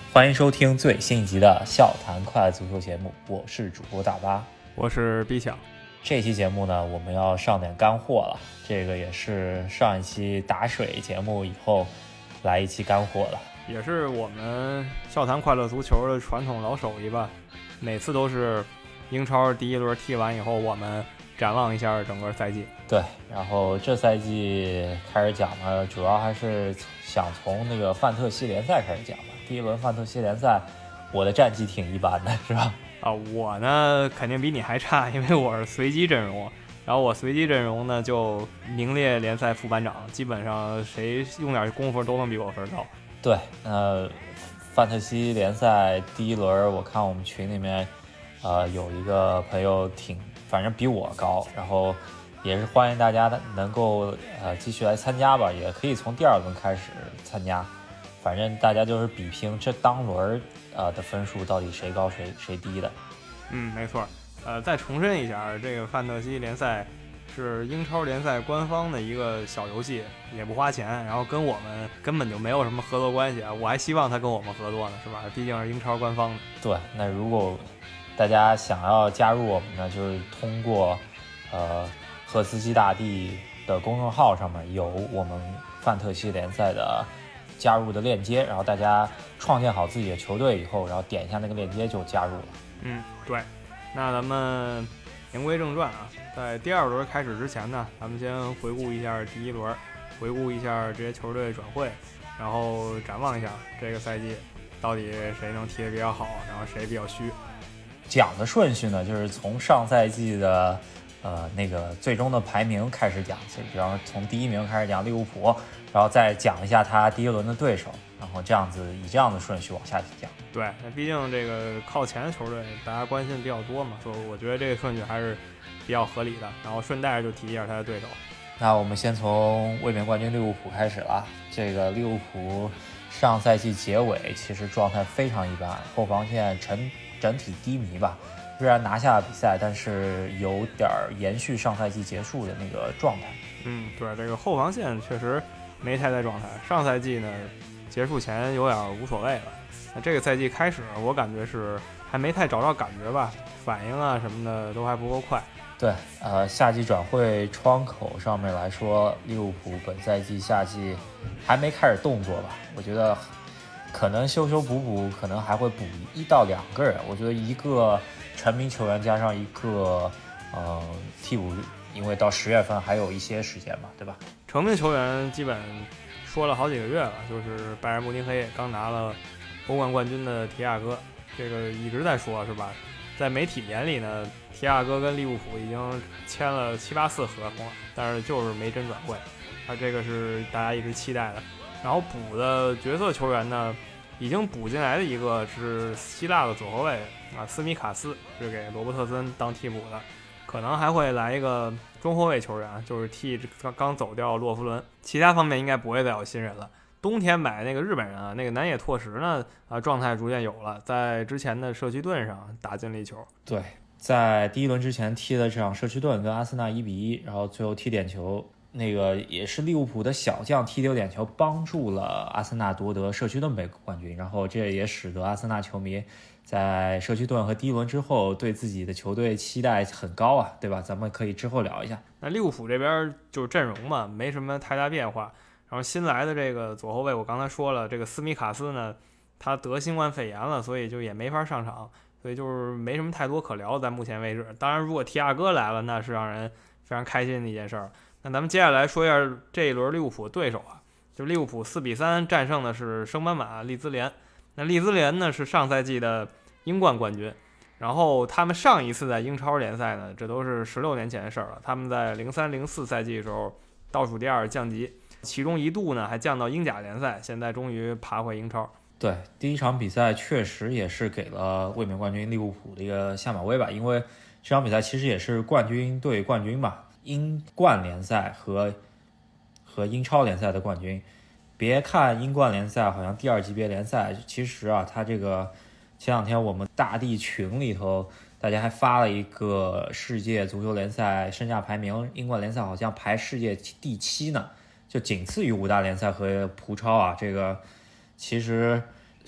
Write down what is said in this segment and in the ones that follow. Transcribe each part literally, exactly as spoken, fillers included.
欢迎收听最新一集的笑谈快乐足球节目，我是主播大巴， 我是 B 强。 这期节目呢，我们要上点干货了，这个也是上一期打水节目以后来一期干货了， 也是我们笑谈快乐足球的传统老手艺吧。每次都是英超第一轮踢完以后，我们展望一下整个赛季。 对，然后这赛季开始讲呢，主要还是想从那个范特西联赛开始讲吧。第一轮范特西联赛，我的战绩挺一般的，是吧？ 啊，我呢肯定比你还差，因为我是随机阵容。然后我随机阵容呢就名列联赛副班长，基本上谁用点功夫都能比我分高。 对，呃，范特西联赛第一轮，我看我们群里面，呃，有一个朋友挺，反正比我高，然后也是欢迎大家能够呃继续来参加吧，也可以从第二轮开始参加，反正大家就是比拼这当轮呃的分数到底谁高谁谁低的。 嗯，没错。呃，再重申一下，这个范特西联赛是英超联赛官方的一个小游戏，也不花钱，然后跟我们根本就没有什么合作关系啊。我还希望他跟我们合作呢，是吧？毕竟是英超官方的。 对，那如果大家想要加入我们呢，就是通过呃赫斯基大帝的公众号上面有我们范特西联赛的加入的链接，然后大家创建好自己的球队以后，然后点一下那个链接就加入了。 嗯，对。那咱们言归正传啊，在第二轮开始之前呢，咱们先回顾一下第一轮，回顾一下这些球队转会，然后展望一下这个赛季到底谁能踢得比较好，然后谁比较虚。 讲的顺序呢，就是从上赛季的呃那个最终的排名开始讲，就比方说从第一名开始讲利物浦，然后再讲一下他第一轮的对手，然后这样子以这样的顺序往下讲。 对，那毕竟这个靠前的球队大家关心比较多嘛，所以我觉得这个顺序还是比较合理的。然后顺带就提一下他的对手。 那我们先从卫冕冠军利物浦开始了。这个利物浦上赛季结尾其实状态非常一般，后防线整整体低迷吧。虽然拿下了比赛，但是有点延续上赛季结束的那个状态。 嗯，对，这个后防线确实没太在状态。上赛季呢，结束前有点无所谓了。那这个赛季开始，我感觉是还没太找到感觉吧，反应啊什么的都还不够快。 对，呃，夏季转会窗口上面来说，利物浦本赛季夏季还没开始动作吧？我觉得可能修修补补，可能还会补一到两个人。我觉得一个成名球员加上一个呃替补，因为到十月份还有一些时间嘛，对吧？ 成名球员基本说了好几个月了，就是拜仁慕尼黑刚拿了欧冠冠军的提亚戈，这个一直在说，是吧？在媒体眼里呢，提亚戈跟利物浦已经签了七八次合同了，但是就是没真转会，啊，这个是大家一直期待的。然后补的角色球员呢，已经补进来的一个是希腊的左后卫啊，斯米卡斯是给罗伯特森当替补的，可能还会来一个中后卫球员，就是替刚刚走掉洛夫伦，其他方面应该不会再有新人了。冬天买那个日本人啊，那个南野拓实呢，啊，状态逐渐有了，在之前的社区盾上打进了一球。 对，在第一轮之前踢了这场社区盾跟阿森纳一比一，然后最后踢点球，那个也是利物浦的小将踢丢点球，帮助了阿森纳夺得社区盾杯冠军，然后这也使得阿森纳球迷在社区盾和第一轮之后对自己的球队期待很高啊，对吧？咱们可以之后聊一下。 那利物浦这边就是阵容嘛，没什么太大变化。然后新来的这个左后卫，我刚才说了，这个斯米卡斯呢，他得新冠肺炎了，所以就也没法上场，所以就是没什么太多可聊的，在目前为止。当然，如果提亚戈来了，那是让人非常开心的一件事儿。那咱们接下来说一下这一轮利物浦的对手啊，就利物浦四比三战胜的是圣班马利兹联。那利兹联呢是上赛季的英冠冠军，然后他们上一次在英超联赛呢，这都是十六年前的事儿了。他们在零三零四赛季的时候倒数第二降级。其中一度呢还降到英甲联赛，现在终于爬回英超。 对，第一场比赛确实也是给了卫冕冠军利物浦的一个下马威吧，因为这场比赛其实也是冠军对冠军吧，英冠联赛和和英超联赛的冠军。别看英冠联赛好像第二级别联赛，其实啊，它这个前两天我们大地群里头大家还发了一个世界足球联赛身价排名，英冠联赛好像排世界第七呢。就仅次于五大联赛和葡超啊，这个其实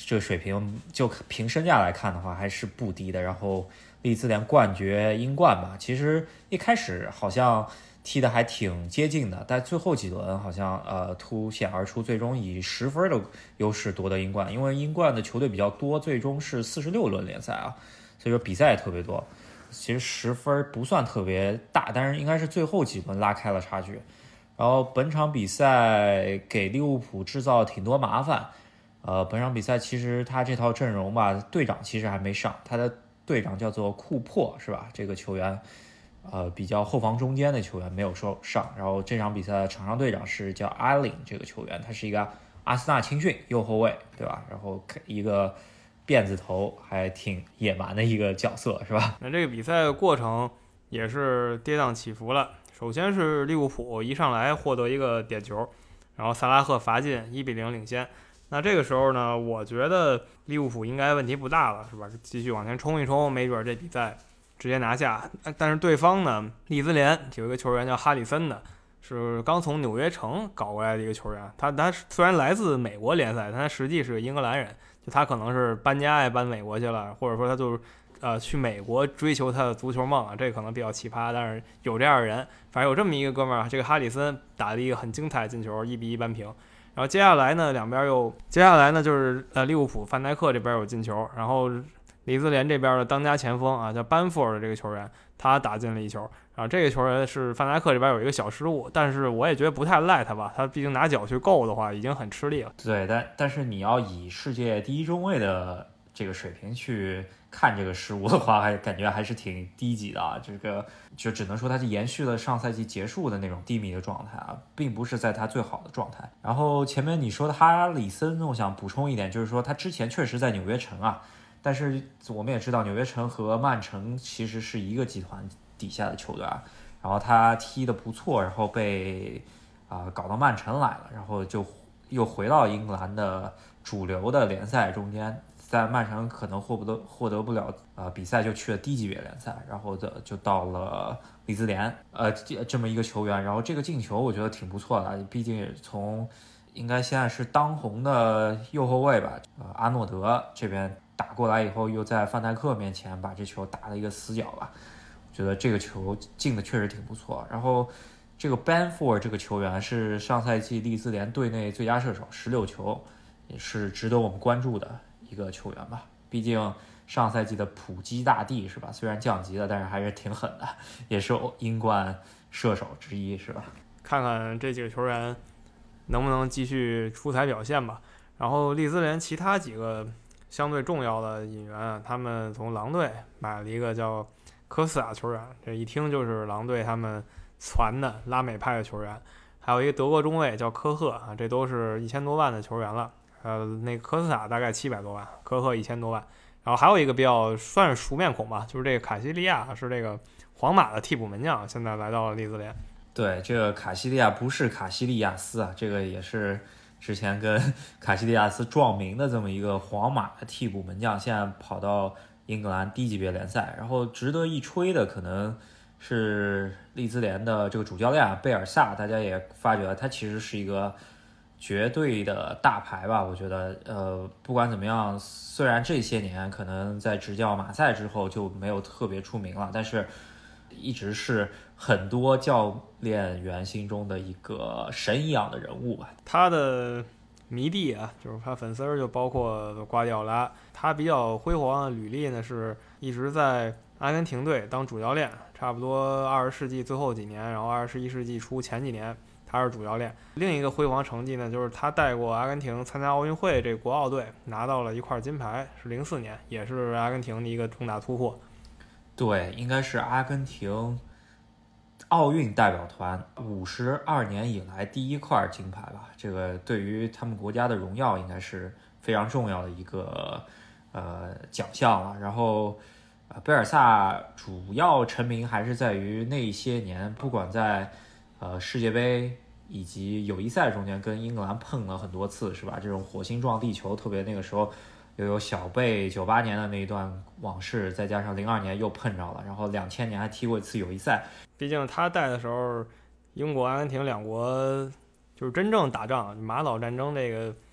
这个水平就凭身价来看的话还是不低的。然后利兹联冠绝英冠吧，其实一开始好像踢的还挺接近的，但最后几轮好像呃凸显而出，最终以十分的优势夺得英冠。因为英冠的球队比较多，最终是四十六轮联赛啊，所以说比赛也特别多。其实十分不算特别大，但是应该是最后几轮拉开了差距。然后本场比赛给利物浦制造挺多麻烦。呃，本场比赛其实他这套阵容吧，队长其实还没上，他的队长叫做库珀是吧？这个球员，呃，比较后防中间的球员没有说上。然后这场比赛的场上队长是叫阿林这个球员，他是一个阿森纳青训右后卫，对吧？然后一个辫子头，还挺野蛮的一个角色是吧？ 那这个比赛的过程也是跌宕起伏了。首先是利物浦一上来获得一个点球，然后萨拉赫罚进，一比零领先。那这个时候呢，我觉得利物浦应该问题不大了，是吧？继续往前冲一冲，没准这比赛直接拿下。但是对方呢，利兹联有一个球员叫哈里森的，是刚从纽约城搞过来的一个球员。他他虽然来自美国联赛，但他实际是个英格兰人。就他可能是搬家也搬美国去了，或者说他就是呃去美国追求他的足球梦啊，这个可能比较奇葩，但是有这样的人。反正有这么一个哥们儿，这个哈里森打了一个很精彩的进球，一比一扳平。然后接下来呢，两边又接下来呢就是呃利物浦范戴克这边有进球，然后利兹联这边的当家前锋啊叫班福尔的这个球员，他打进了一球。然后这个球员是范戴克这边有一个小失误，但是我也觉得不太赖他吧，他毕竟拿脚去够的话已经很吃力了。 对，但但是你要以世界第一中卫的这个水平去看这个失误的话，还感觉还是挺低级的啊。这个就只能说他是延续了上赛季结束的那种低迷的状态啊，并不是在他最好的状态。然后前面你说的哈里森，我想补充一点，就是说他之前确实在纽约城啊，但是我们也知道纽约城和曼城其实是一个集团底下的球队啊。然后他踢得不错，然后被啊、呃、搞到曼城来了，然后就又回到英格兰的主流的联赛中间。在曼城可能获不得获得不了呃比赛，就去了低级别联赛，然后的就到了利兹联，呃这么一个球员。然后这个进球我觉得挺不错的，毕竟也从应该现在是当红的右后卫吧，呃阿诺德这边打过来以后，又在范戴克面前把这球打了一个死角吧。我觉得这个球进的确实挺不错。然后这个 Bamford 这个球员是上赛季利兹联队内最佳射手，十六球，也是值得我们关注的一个球员吧。毕竟上赛季的普基大帝是吧，虽然降级了，但是还是挺狠的，也是英冠射手之一是吧。 看看这几个球员能不能继续出彩表现吧。然后利兹联其他几个相对重要的引援，他们从狼队买了一个叫科斯塔球员，这一听就是狼队他们传的拉美派的球员。还有一个德国中卫叫科赫啊，这都是一千多万的球员了。呃，那个科斯塔大概七百多万，科赫一千多万。然后还有一个比较算是熟面孔吧，就是这个卡西利亚，是这个皇马的替补门将，现在来到了利兹联。 对，这个卡西利亚不是卡西利亚斯啊，这个也是之前跟卡西利亚斯撞名的这么一个皇马的替补门将，现在跑到英格兰低级别联赛。然后值得一吹的可能是利兹联的这个主教练贝尔萨，大家也发觉他其实是一个绝对的大牌吧。我觉得呃，不管怎么样，虽然这些年可能在执教马赛之后就没有特别出名了，但是一直是很多教练员心中的一个神一样的人物吧。 他的迷弟啊，就是他粉丝就包括瓜迪奥拉。他比较辉煌的履历呢，是一直在阿根廷队当主教练，差不多二十世纪最后几年，然后二十一世纪初前几年他是主教练。另一个辉煌成绩呢，就是他带过阿根廷参加奥运会，这个国奥队拿到了一块金牌，是零四年，也是阿根廷的一个重大突破。 对，应该是阿根廷奥运代表团五十二年以来第一块金牌吧。这个对于他们国家的荣耀应该是非常重要的一个呃奖项了。然后呃贝尔萨主要成名还是在于那些年，不管在呃世界杯以及友谊赛中间跟英格兰碰了很多次是吧，这种火星撞地球，特别那个时候又有小贝九八年的那一段往事，再加上零二年又碰着了，然后两千年还踢过一次友谊赛。 毕竟他带的时候，英国、阿根廷两国就是真正打仗，马岛战争这个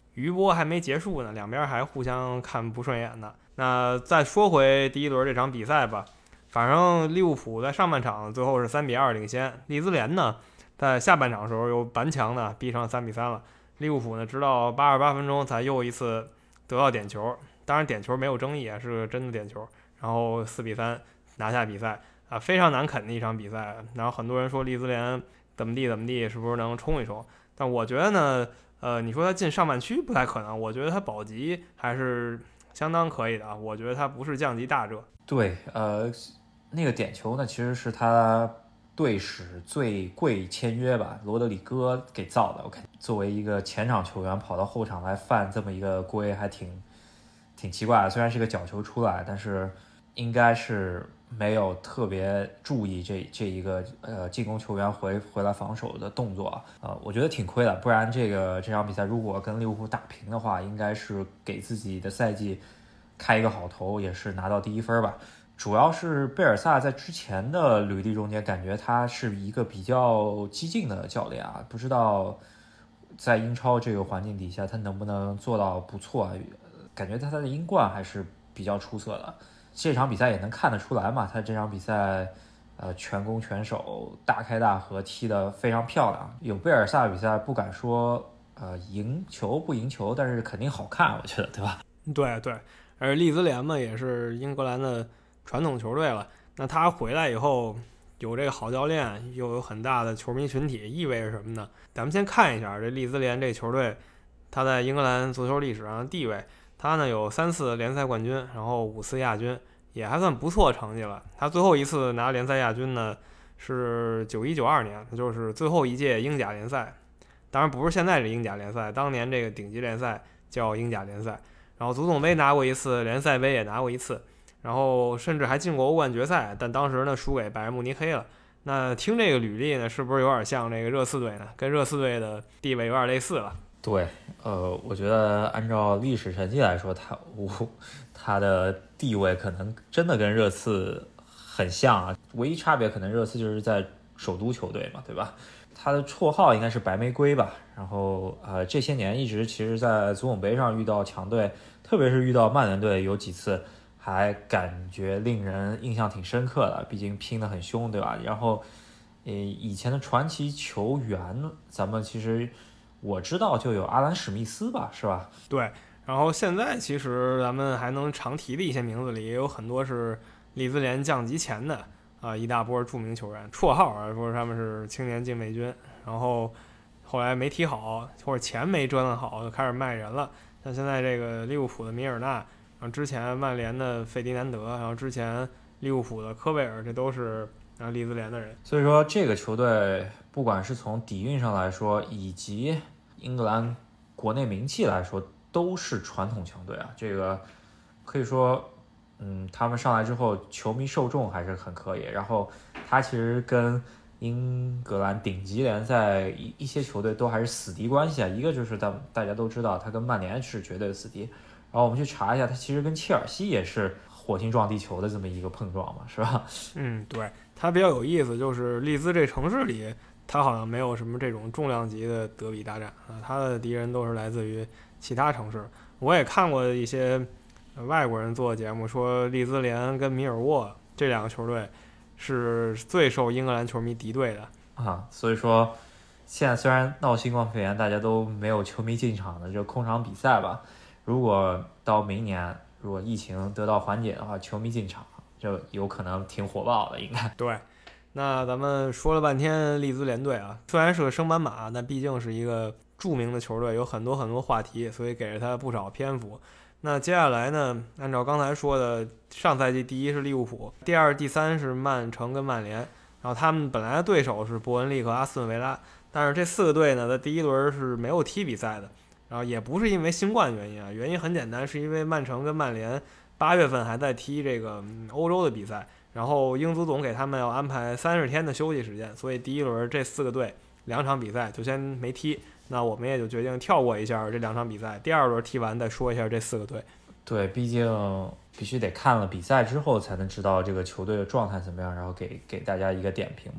余波还没结束呢，两边还互相看不顺眼呢。那再说回第一轮这场比赛吧，反正利物浦在上半场最后是三比二领先，利兹联呢在下半场的时候又顽强的逼成三比三了。利物浦呢直到八十八分钟才又一次得到点球，当然点球没有争议啊，是个真的点球，然后四比三拿下比赛啊，非常难啃的一场比赛。然后很多人说利兹联怎么地怎么地，是不是能冲一冲？但我觉得呢，呃，你说他进上半区不太可能，我觉得他保级还是相当可以的啊。我觉得他不是降级大热。 对，呃，那个点球呢，其实是他队史最贵签约吧，罗德里戈给造的。我看作为一个前场球员跑到后场来犯这么一个规，还挺挺奇怪的。虽然是个角球出来，但是应该是没有特别注意这这一个呃进攻球员回回来防守的动作啊，呃，我觉得挺亏的。不然这个这场比赛如果跟利物浦打平的话，应该是给自己的赛季开一个好头，也是拿到第一分吧。主要是贝尔萨在之前的履历中间，感觉他是一个比较激进的教练啊，不知道在英超这个环境底下，他能不能做到不错啊？感觉他的英冠还是比较出色的。这场比赛也能看得出来嘛，他这场比赛，呃，全攻全守，大开大合，踢得非常漂亮。有贝尔萨的比赛，不敢说呃赢球不赢球，但是肯定好看，我觉得，对吧？ 对对，而利兹联嘛，也是英格兰的传统球队了。那他回来以后，有这个好教练，又有很大的球迷群体，意味着什么呢？咱们先看一下这利兹联这球队，他在英格兰足球历史上的地位。他呢有三次联赛冠军，然后五次亚军，也还算不错成绩了。他最后一次拿联赛亚军呢是九一九二年，就是最后一届英甲联赛，当然不是现在这英甲联赛，当年这个顶级联赛叫英甲联赛。然后足总杯拿过一次，联赛杯也拿过一次，然后甚至还进过欧冠决赛，但当时呢输给拜仁慕尼黑了。那听这个履历呢，是不是有点像这个热刺队呢？跟热刺队的地位有点类似了。 对，呃，我觉得按照历史成绩来说，他我他的地位可能真的跟热刺很像啊，唯一差别可能热刺就是在首都球队嘛，对吧？他的绰号应该是白玫瑰吧。然后呃，这些年一直其实在足总杯上遇到强队，特别是遇到曼联队，有几次还感觉令人印象挺深刻的，毕竟拼得很凶，对吧？然后呃，以前的传奇球员，咱们其实我知道就有阿兰史密斯吧，是吧？ 对，然后现在其实咱们还能常提的一些名字里，也有很多是利兹联降级前的啊、呃、一大波著名球员，绰号啊说他们是青年禁卫军，然后后来没踢好，或者钱没折腾好，就开始卖人了。像现在这个利物浦的米尔纳，然后之前曼联的费迪南德，然后之前利物浦的科贝尔，这都是啊利兹联的人。 所以说这个球队不管是从底蕴上来说，以及英格兰国内名气来说，都是传统强队啊。这个可以说，嗯，他们上来之后，球迷受众还是很可以。然后他其实跟英格兰顶级联赛一一些球队都还是死敌关系啊。一个就是大大家都知道，他跟曼联是绝对的死敌。然后我们去查一下，他其实跟切尔西也是火星撞地球的这么一个碰撞嘛，是吧？ 嗯，对，它比较有意思，就是利兹这城市里，它好像没有什么这种重量级的德比大战啊，它的敌人都是来自于其他城市。我也看过一些外国人做的节目，说利兹联跟米尔沃这两个球队是最受英格兰球迷敌对的啊，所以说现在虽然闹新冠肺炎，大家都没有球迷进场的这空场比赛吧，如果到明年如果疫情得到缓解的话，球迷进场就有可能挺火爆的，应该。 对，那咱们说了半天利兹联队啊，虽然是个升班马，但毕竟是一个著名的球队，有很多很多话题，所以给了他不少篇幅。那接下来呢，按照刚才说的，上赛季第一是利物浦，第二、第三是曼城跟曼联，然后他们本来的对手是伯恩利和阿斯顿维拉，但是这四个队呢，在第一轮是没有踢比赛的，然后也不是因为新冠原因啊，原因很简单，是因为曼城跟曼联八月份还在踢这个欧洲的比赛，然后英足总给他们要安排三十天的休息时间，所以第一轮这四个队两场比赛就先没踢。那我们也就决定跳过一下这两场比赛，第二轮踢完再说一下这四个队。 对，毕竟必须得看了比赛之后才能知道这个球队的状态怎么样，然后给给大家一个点评吧。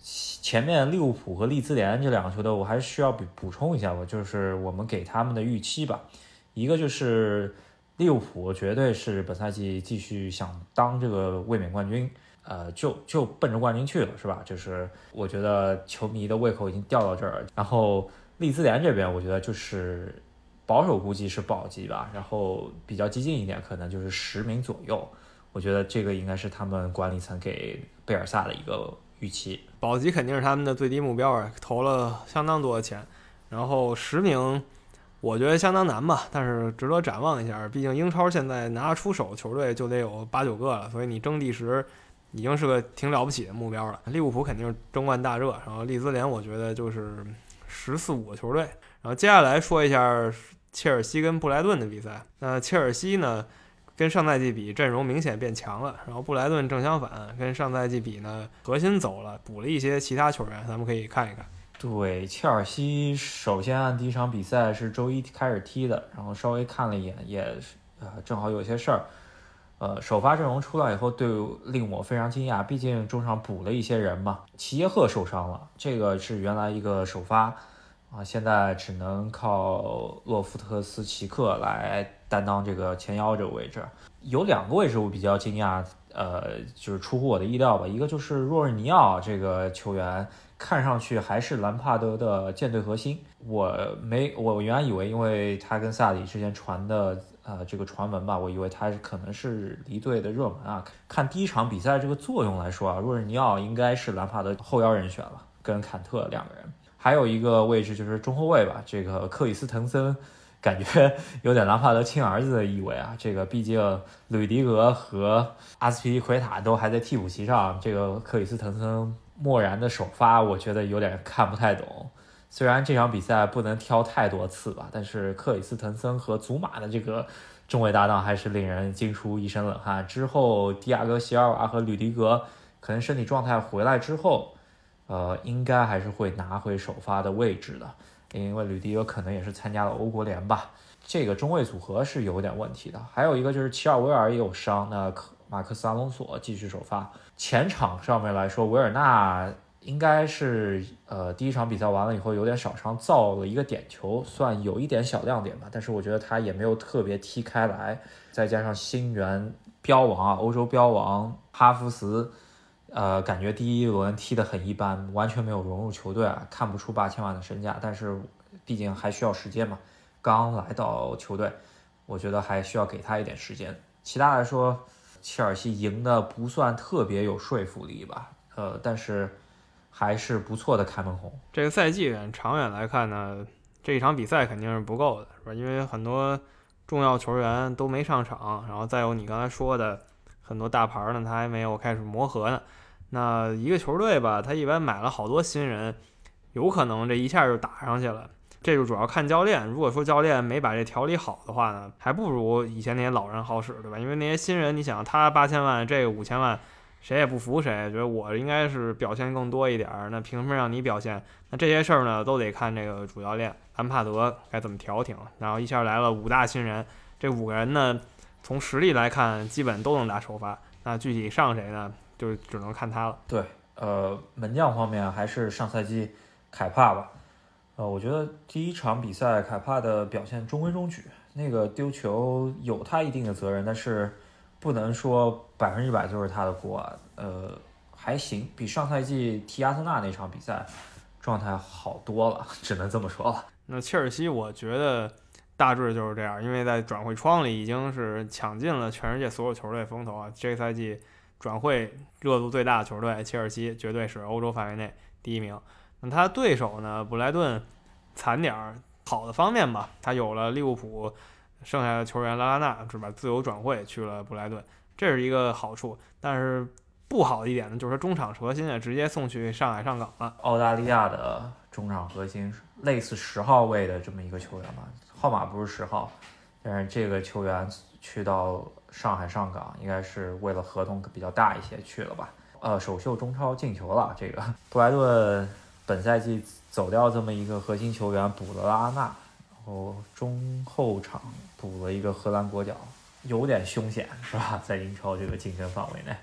前面利物浦和利兹联这两个球队，我还是需要补补充一下吧，就是我们给他们的预期吧。一个就是利物浦绝对是本赛季继续想当这个卫冕冠军，呃，就就奔着冠军去了，是吧？就是我觉得球迷的胃口已经掉到这儿了。然后利兹联这边，我觉得就是保守估计是保级吧，然后比较激进一点，可能就是十名左右。我觉得这个应该是他们管理层给贝尔萨的一个预期。 保级肯定是他们的最低目标啊，投了相当多的钱。然后十名，我觉得相当难吧，但是值得展望一下。毕竟英超现在拿得出手球队就得有八九个了，所以你争第十已经是个挺了不起的目标了。利物浦肯定是争冠大热，然后利兹联我觉得就是十四五个球队。然后接下来说一下切尔西跟布莱顿的比赛。那切尔西呢，跟上赛季比阵容明显变强了，然后布莱顿正相反，跟上赛季比呢核心走了，补了一些其他球员，咱们可以看一看。 对，切尔西首先按第一场比赛是周一开始踢的，然后稍微看了一眼，也呃正好有些事儿。呃，首发阵容出来以后，对令我非常惊讶，毕竟中场补了一些人嘛。齐耶赫受伤了，这个是原来一个首发啊，现在只能靠洛夫特斯奇克来担当这个前腰这个位置。有两个位置我比较惊讶，呃，就是出乎我的意料吧。一个就是若日尼奥这个球员，看上去还是兰帕德的舰队核心。我没，我原来以为，因为他跟萨里之前传的呃这个传闻吧，我以为他可能是离队的热门啊。看第一场比赛这个作用来说啊，若日尼奥应该是兰帕德后腰人选了，跟坎特两个人。还有一个位置就是中后卫吧，这个克里斯滕森。感觉有点兰帕德亲儿子的意味啊！这个毕竟吕迪格和阿斯皮利奎塔都还在替补席上，这个克里斯滕森漠然的首发，我觉得有点看不太懂。虽然这场比赛不能挑太多次吧，但是克里斯滕森和祖马的这个中卫搭档还是令人惊出一身冷汗。之后迪亚哥席尔瓦和吕迪格可能身体状态回来之后，呃，应该还是会拿回首发的位置的。因为吕迪格可能也是参加了欧国联吧，这个中卫组合是有点问题的。还有一个就是齐尔维尔也有伤，那马克斯阿隆索继续首发。前场上面来说，维尔纳应该是呃第一场比赛完了以后有点小伤，造了一个点球，算有一点小亮点吧，但是我觉得他也没有特别踢开来。再加上新援标王啊，欧洲标王哈弗茨。呃，感觉第一轮踢得很一般，完全没有融入球队啊，看不出八千万的身价。但是毕竟还需要时间嘛，刚来到球队，我觉得还需要给他一点时间。其他来说，切尔西赢的不算特别有说服力吧，呃，但是还是不错的开门红。 这个赛季长远来看呢，这一场比赛肯定是不够的，是吧？因为很多重要球员都没上场，然后再有你刚才说的很多大牌呢，他还没有开始磨合呢。那一个球队吧，他一般买了好多新人，有可能这一下就打上去了。这就主要看教练。如果说教练没把这调理好的话呢，还不如以前那些老人好使，对吧？因为那些新人，你想他八千万，这个五千万，谁也不服谁，觉得我应该是表现更多一点，那凭什么让你表现？那这些事儿呢，都得看这个主教练兰帕德该怎么调停。然后一下来了五大新人，这五个人呢，从实力来看，基本都能打首发。那具体上谁呢？就只能看他了。 对，呃，门将方面还是上赛季凯帕吧。呃，我觉得第一场比赛凯帕的表现中规中矩，那个丢球有他一定的责任，但是不能说百分之百就是他的锅啊。呃，还行，比上赛季踢阿森纳那场比赛状态好多了，只能这么说了。 那切尔西，我觉得大致就是这样，因为在转会窗里已经是抢尽了全世界所有球队风头啊。这个赛季转会热度最大的球队切尔西绝对是欧洲范围内第一名。那他对手呢，布莱顿惨点儿，好的方面吧，他有了利物浦剩下的球员拉拉纳是吧，自由转会去了布莱顿，这是一个好处。但是不好的一点呢，就是中场核心也直接送去上海上港了。 澳大利亚的中场核心类似十号位的这么一个球员吧，号码不是十号，但是这个球员去到上海上港应该是为了合同比较大一些去了吧。呃，首秀中超进球了，这个布莱顿本赛季走掉这么一个核心球员，补了拉纳，然后中后场补了一个荷兰国脚，有点凶险是吧？在英超这个竞争范围内。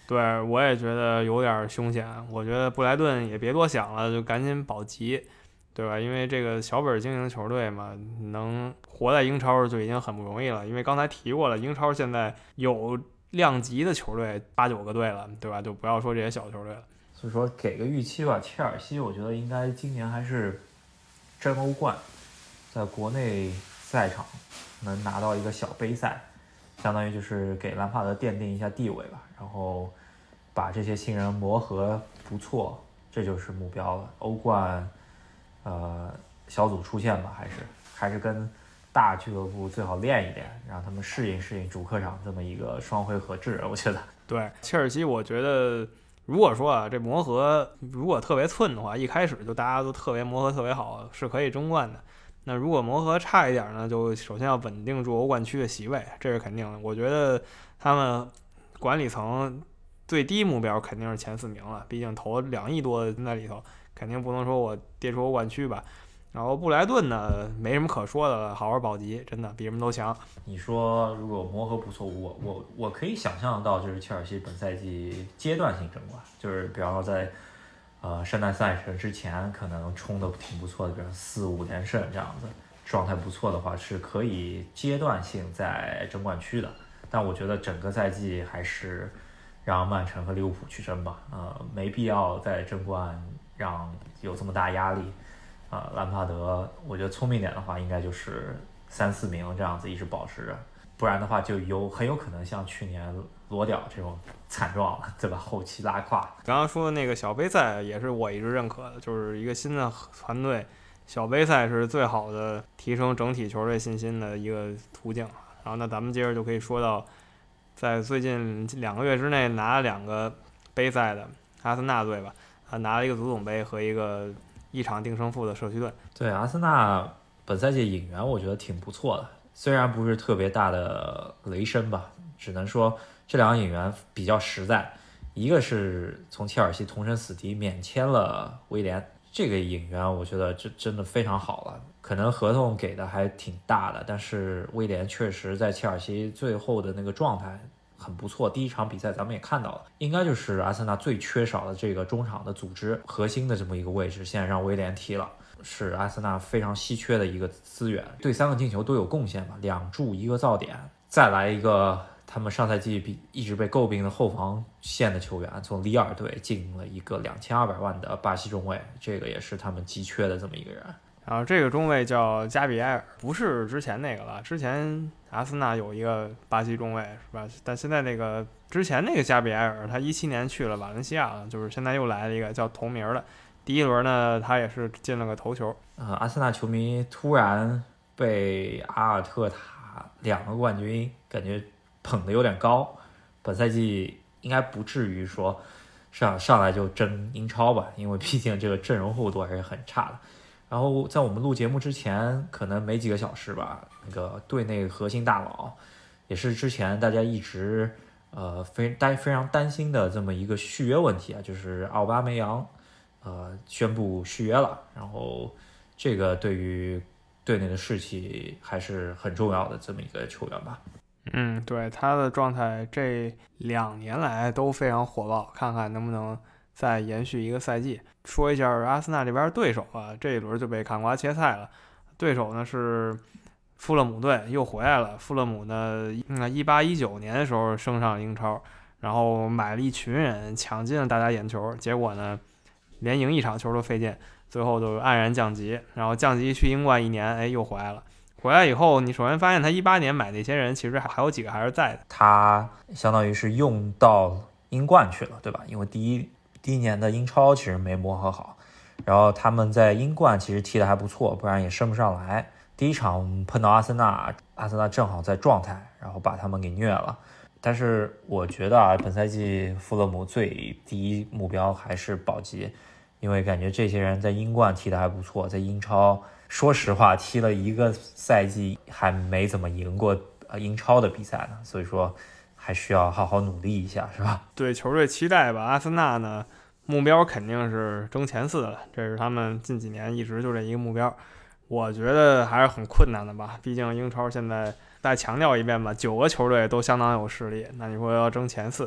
对，我也觉得有点凶险。我觉得布莱顿也别多想了，就赶紧保级，对吧？因为这个小本经营球队嘛，能活在英超就已经很不容易了。因为刚才提过了，英超现在有量级的球队八九个队了，对吧？就不要说这些小球队了。 所以说给个预期吧，切尔西我觉得应该今年还是争欧冠，在国内赛场能拿到一个小杯赛，相当于就是给兰帕德奠定一下地位吧，然后把这些新人磨合不错，这就是目标了。欧冠呃小组出线吧，还是还是跟大俱乐部最好练一练，让他们适应适应主客场这么一个双回合制，我觉得。 对，切尔西我觉得如果说啊，这磨合如果特别寸的话，一开始就大家都特别磨合特别好，是可以争冠的。那如果磨合差一点呢，就首先要稳定住欧冠区的席位，这是肯定的。我觉得他们管理层最低目标肯定是前四名了，毕竟投两亿多在里头，肯定不能说我跌出欧冠区吧。然后布莱顿呢，没什么可说的了，好好保级，真的比什么都强。 你说如果磨合不错，我我我可以想象到，就是切尔西本赛季阶段性争冠，就是比方说在呃圣诞赛程之前，可能冲的挺不错的，比如四五连胜这样子，状态不错的话，是可以阶段性在争冠区的。但我觉得整个赛季还是让曼城和利物浦去争吧，呃，没必要在争冠让有这么大压力。啊、呃，兰帕德，我觉得聪明点的话，应该就是三四名这样子一直保持着，不然的话就有很有可能像去年裸屌这种惨状了，对吧？后期拉胯。 刚刚说的那个小杯赛也是我一直认可的，就是一个新的团队，小杯赛是最好的提升整体球队信心的一个途径。然后那咱们接着就可以说到，在最近两个月之内拿了两个杯赛的阿森纳队吧，他拿了一个足总杯和一个一场定胜负的社区盾。 对，阿森纳本赛季引援我觉得挺不错的，虽然不是特别大的雷声吧，只能说这两个引援比较实在。一个是从切尔西同生死敌免签了威廉，这个引援我觉得这真的非常好了，可能合同给的还挺大的，但是威廉确实在切尔西最后的那个状态很不错。第一场比赛咱们也看到了，应该就是阿森纳最缺少的这个中场的组织核心的这么一个位置，现在让威廉踢了，是阿森纳非常稀缺的一个资源。对三个进球都有贡献嘛，两助一个造点，再来一个他们上赛季比一直被诟病的后防线的球员，从里尔队进了一个两千二百万的巴西中卫，这个也是他们急缺的这么一个人。 然后这个中卫叫加比埃尔，不是之前那个了。之前阿森纳有一个巴西中卫是吧？但现在那个之前那个加比埃尔，他一七年去了瓦伦西亚了，就是现在又来了一个叫同名的。第一轮呢，他也是进了个头球。 呃，阿森纳球迷突然被阿尔特塔两个冠军感觉捧得有点高，本赛季应该不至于说上上来就争英超吧，因为毕竟这个阵容厚度还是很差的。然后在我们录节目之前，可能没几个小时吧，那个队内核心大佬，也是之前大家一直呃非担非常担心的这么一个续约问题啊，就是奥巴梅扬呃宣布续约了，然后这个对于队内的士气还是很重要的这么一个球员吧。 嗯，对，他的状态这两年来都非常火爆，看看能不能再延续一个赛季。说一下阿森纳这边对手啊，这一轮就被坎瓜切菜了。对手呢是富勒姆队，又回来了。富勒姆呢，一八一九年的时候升上英超，然后买了一群人，抢尽了大家眼球，结果呢，连赢一场球都费劲，最后就黯然降级。然后降级去英冠一年，哎，又回来了。回来以后，你首先发现他一八年买那些人，其实还有几个还是在的。 他相当于是用到英冠去了，对吧？因为第一第一年的英超其实没磨合好，然后他们在英冠其实踢得还不错，不然也升不上来。第一场碰到阿森纳，阿森纳正好在状态，然后把他们给虐了。但是我觉得啊，本赛季富勒姆最第一目标还是保级，因为感觉这些人在英冠踢得还不错，在英超说实话踢了一个赛季还没怎么赢过英超的比赛呢，所以说还需要好好努力一下，是吧？ 对球队期待吧。阿森纳呢，目标肯定是争前四了，这是他们近几年一直就这一个目标。我觉得还是很困难的吧，毕竟英超现在再强调一遍吧，九个球队都相当有实力，那你说要争前四，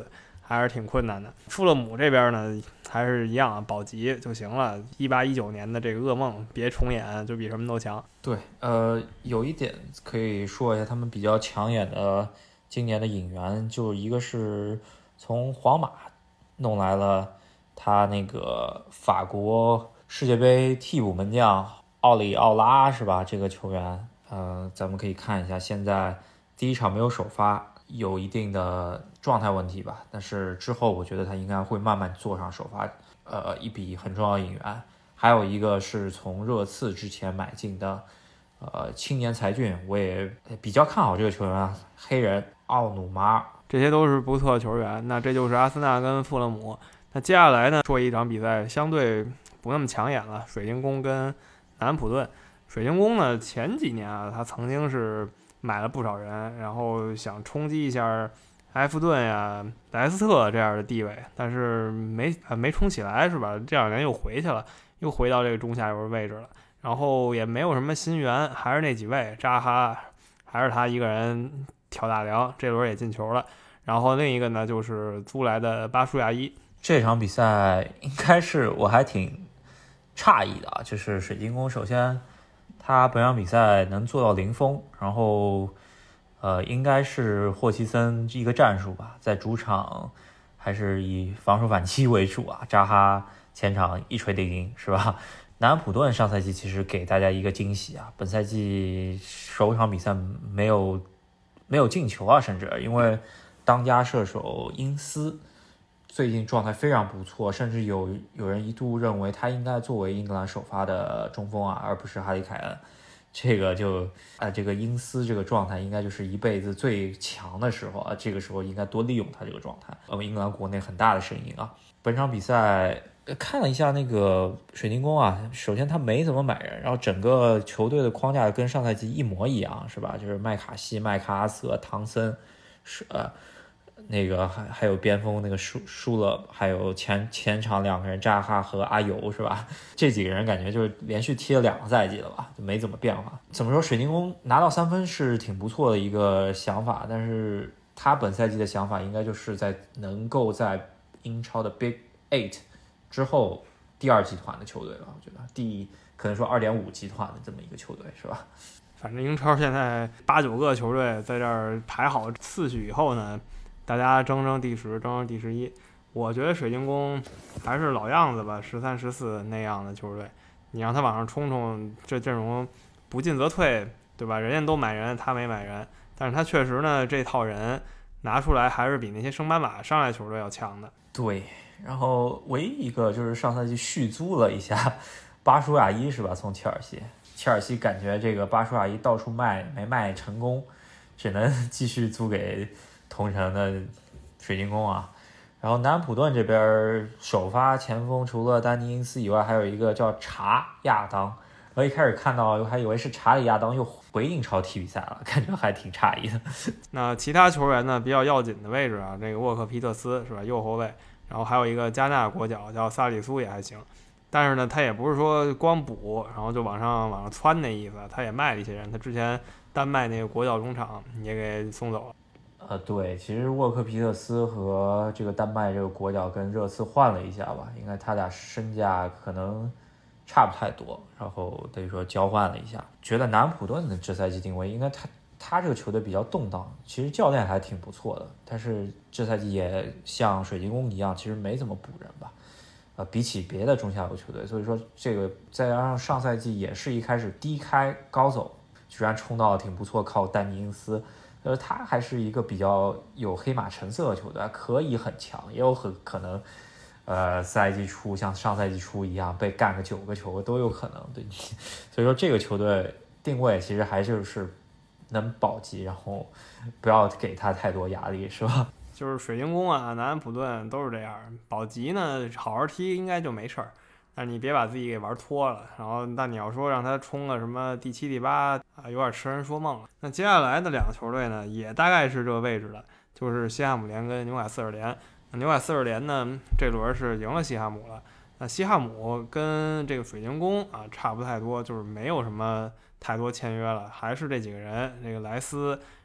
还是挺困难的。富勒姆这边呢还是一样，保级就行了。一八一九年的这个噩梦别重演，就比什么都强。 对，呃，有一点可以说一下他们比较抢眼的今年的引援，就一个是从皇马弄来了他那个法国世界杯替补门将奥里奥拉，是吧？这个球员，呃，咱们可以看一下，现在第一场没有首发，有一定的状态问题吧，但是之后我觉得他应该会慢慢坐上首发，呃，一笔很重要的引援。还有一个是从热刺之前买进的，呃，青年才俊，我也比较看好这个球员啊，黑人奥努马， 这些都是不错球员。那这就是阿森纳跟富勒姆。那接下来呢，说一场比赛相对不那么抢眼了，水晶宫跟南安普顿。水晶宫呢，前几年啊，他曾经是买了不少人，然后想冲击一下埃弗顿呀、莱斯特这样的地位，但是没没冲起来，是吧？这两年又回去了，又回到这个中下游位置了，然后也没有什么新援，还是那几位，扎哈还是他一个人挑大梁，这轮也进球了。然后另一个呢，就是租来的巴舒亚伊。 这场比赛应该是我还挺诧异的啊，就是水晶宫首先他本场比赛能做到零封，然后呃应该是霍奇森一个战术吧，在主场还是以防守反击为主啊，扎哈前场一锤定音，是吧？南安普顿上赛季其实给大家一个惊喜啊，本赛季首场比赛没有没有进球啊，甚至因为当家射手因斯最近状态非常不错，甚至有有人一度认为他应该作为英格兰首发的中锋啊，而不是哈里凯恩。这个就啊，这个因斯这个状态应该就是一辈子最强的时候啊，这个时候应该多利用他这个状态。我们英格兰国内很大的声音啊，本场比赛看了一下那个水晶宫啊，首先他没怎么买人，然后整个球队的框架跟上赛季一模一样，是吧？就是麦卡锡、麦克阿瑟、唐森，是呃。那个还还有边锋那个输输了，还有前前场两个人扎哈和阿尤，是吧？这几个人感觉就是连续踢了两个赛季了吧，就没怎么变化。怎么说，水晶宫拿到三分是挺不错的一个想法，但是他本赛季的想法应该就是在能够在英超的 Big Eight 之后第二集团的球队了，我觉得第可能说 二点五 集团的这么一个球队，是吧？ 反正英超现在八九个球队在这儿排好次序以后呢，大家争争第十，争争第十一。我觉得水晶宫还是老样子吧，十三、十四那样的球队，你让他往上冲冲，这阵容不进则退，对吧？人家都买人，他没买人，但是他确实呢，这套人拿出来还是比那些升班马上来球队要强的。 对，然后唯一一个就是上赛季续租了一下巴舒亚伊，是吧？从切尔西，切尔西感觉这个巴舒亚伊到处卖没卖成功，只能继续租给同城的水晶宫啊。然后南安普顿这边首发前锋除了丹尼因斯以外，还有一个叫查亚当。我一开始看到还以为是查理亚当又回英超踢比赛了，感觉还挺诧异的。 那其他球员呢，比较要紧的位置啊，这个沃克皮特斯是吧，右后卫，然后还有一个加纳国脚叫萨里苏也还行，但是呢，他也不是说光补然后就往上往上窜那意思，他也卖了一些人，他之前丹麦那个国脚中场也给送走了。 呃，对，其实沃克皮特斯和这个丹麦这个国脚跟热刺换了一下吧，应该他俩身价可能差不太多，然后等于说交换了一下。觉得南安普顿的这赛季定位，应该他他这个球队比较动荡，其实教练还挺不错的，但是这赛季也像水晶宫一样，其实没怎么补人吧。呃，比起别的中下游球队，所以说这个再加上上赛季也是一开始低开高走，居然冲到了挺不错，靠丹尼因斯。呃，他还是一个比较有黑马成色的球队，可以很强，也有很可能，呃，赛季初像上赛季初一样被干个九个球都有可能。对，所以说这个球队定位其实还就是能保级，然后不要给他太多压力，是吧？ 就是水晶宫啊、南安普顿都是这样，保级呢好好踢应该就没事儿。但你别把自己给玩脱了，然后那你要说让他冲个什么第七、第八啊，有点痴人说梦了。那接下来的两个球队呢，也大概是这个位置的，就是西汉姆联跟纽卡斯尔联。那纽卡斯尔联呢，这轮是赢了西汉姆了。那西汉姆跟这个水晶宫啊差不太多，就是没有什么太多签约了，还是这几个人，这个莱斯，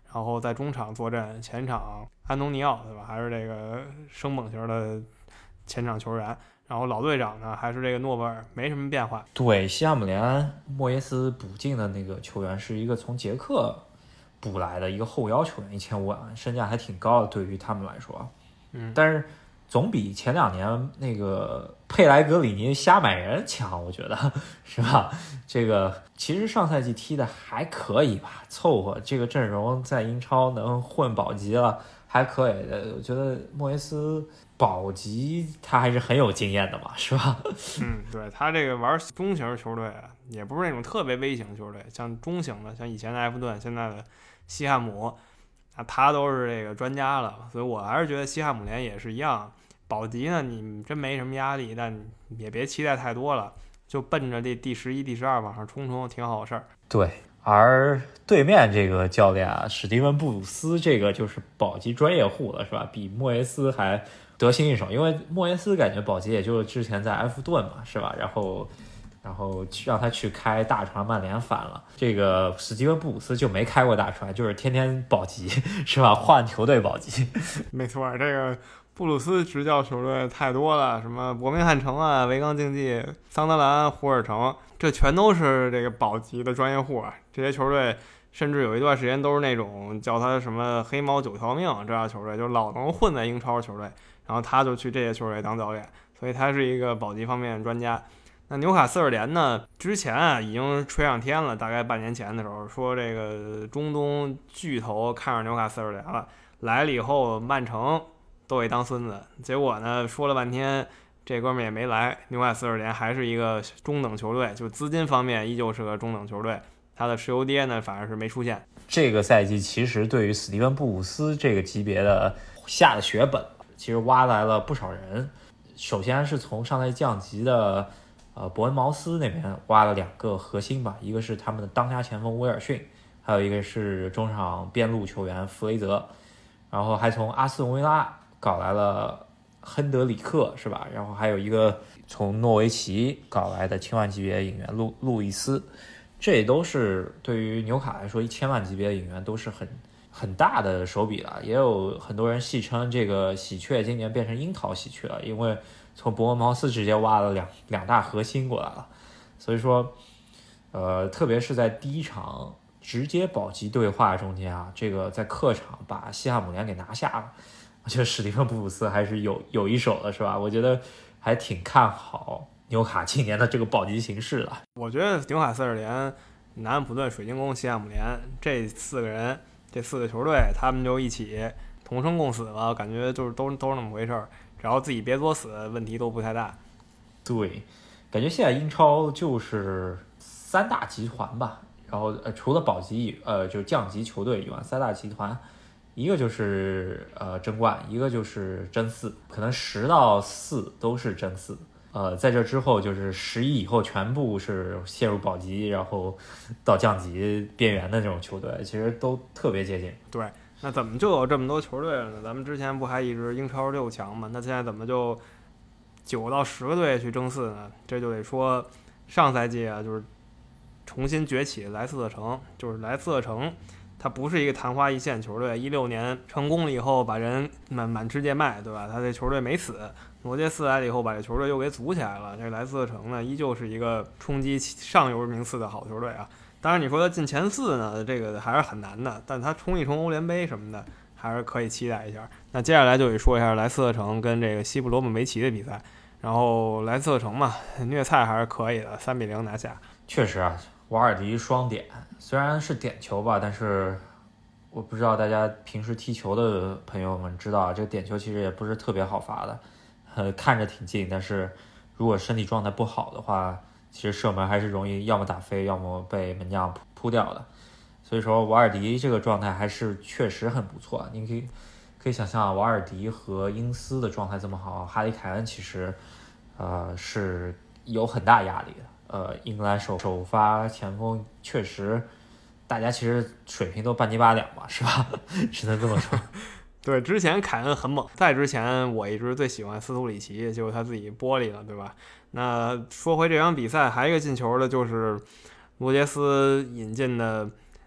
然后在中场坐镇，前场安东尼奥对吧，还是这个生猛型的前场球员。然后老队长呢还是这个诺贝尔，没什么变化。 对，西汉姆联莫耶斯补进的那个球员是一个从捷克补来的一个后腰球员，一千五百万，身价还挺高的，对于他们来说。 嗯， 但是总比前两年那个佩莱格里尼瞎买人强，我觉得是吧？这个其实上赛季踢的还可以吧，凑合，这个阵容在英超能混保级了，还可以的。我觉得莫耶斯保级他还是很有经验的嘛，是吧？ 嗯，对，他这个玩中型球队啊，也不是那种特别微型球队，像中型的，像以前的埃弗顿，现在的西汉姆，啊，他都是这个专家了。所以我还是觉得西汉姆联也是一样，保级呢，你真没什么压力，但也别期待太多了，就奔着这第十一、第十二往上冲冲，挺好的事儿。 对，而对面这个教练啊，史蒂文布鲁斯，这个就是保级专业户了，是吧？比莫耶斯还得心应手，因为莫耶斯感觉保级也就是之前在埃弗顿嘛，是吧？然后，然后让他去开大船，曼联反了。这个史蒂文布鲁斯就没开过大船，就是天天保级，是吧？换球队保级。 没错，这个布鲁斯执教球队太多了，什么伯明翰城啊、维冈竞技、桑德兰、胡尔城，这全都是这个保级的专业户啊。这些球队甚至有一段时间都是那种叫他什么黑猫九条命这样球队，就老能混在英超球队，然后他就去这些球队当教练，所以他是一个保级方面的专家。那纽卡斯尔联呢，之前啊已经吹上天了，大概半年前的时候说这个中东巨头看上纽卡斯尔联了，来了以后曼城都给当孙子，结果呢说了半天这哥们也没来，纽卡斯尔联还是一个中等球队，就资金方面依旧是个中等球队，他的石油爹呢反而是没出现。 这个赛季其实对于史蒂文布鲁斯这个级别的下的血本，其实挖来了不少人。首先是从上赛季降级的呃伯恩茅斯那边挖了两个核心吧，一个是他们的当家前锋威尔逊，还有一个是中场边路球员弗雷泽，然后还从阿斯顿维拉搞来了亨德里克，是吧？然后还有一个从诺维奇搞来的千万级别引援路路易斯，这也都是对于纽卡来说一千万级别的引援都是很很大的手笔了。也有很多人戏称这个喜鹊今年变成樱桃喜鹊了，因为从伯恩茅斯直接挖了两两大核心过来了。所以说，呃，特别是在第一场直接保级对话中间啊，这个在客场把西汉姆联给拿下了。我觉得史蒂芬布鲁斯还是有有一手的，是吧？我觉得还挺看好纽卡今年的这个保级形势的。 我觉得纽卡斯尔联、南安普顿、水晶宫、西汉姆联这四个人，这四个球队，他们就一起同生共死了，感觉就是都都是那么回事儿，只要自己别作死，问题都不太大。 对，感觉现在英超就是三大集团吧，然后呃除了保级呃就降级球队以外，三大集团。一个就是呃争冠，一个就是争四，可能十到四都是争四。呃，在这之后就是十一以后全部是陷入保级，然后到降级边缘的这种球队，其实都特别接近。 对，那怎么就有这么多球队了呢？咱们之前不还一直英超六强吗？那现在怎么就九到十个队去争四呢？这就得说上赛季啊，就是重新崛起莱斯特城，就是莱斯特城。他不是一个昙花一现球队，一六年成功了以后把人满满世界卖，对吧？他这球队没死，罗杰斯来了以后把这球队又给组起来了。这莱斯特城呢，依旧是一个冲击上游名次的好球队啊。当然你说他进前四呢，这个还是很难的，但他冲一冲欧联杯什么的，还是可以期待一下。那接下来就得说一下莱斯特城跟这个西布罗姆维奇的比赛。然后莱斯特城嘛，虐菜还是可以的，三比零拿下。 确实啊。瓦尔迪双点，虽然是点球吧，但是我不知道大家平时踢球的朋友们知道，这个点球其实也不是特别好罚的，呃，看着挺近，但是如果身体状态不好的话，其实射门还是容易要么打飞，要么被门将扑掉的。所以说瓦尔迪这个状态还是确实很不错。你可以可以想象，瓦尔迪和因斯的状态这么好，哈里凯恩其实呃是有很大压力的。呃，英格兰首首发前锋确实，大家其实水平都半斤八两吧，是吧？只能这么说。 对，之前凯恩很猛，在之前我一直最喜欢斯图里奇，结果他自己玻璃了，对吧？那说回这场比赛，还有一个进球的就是罗杰斯引进的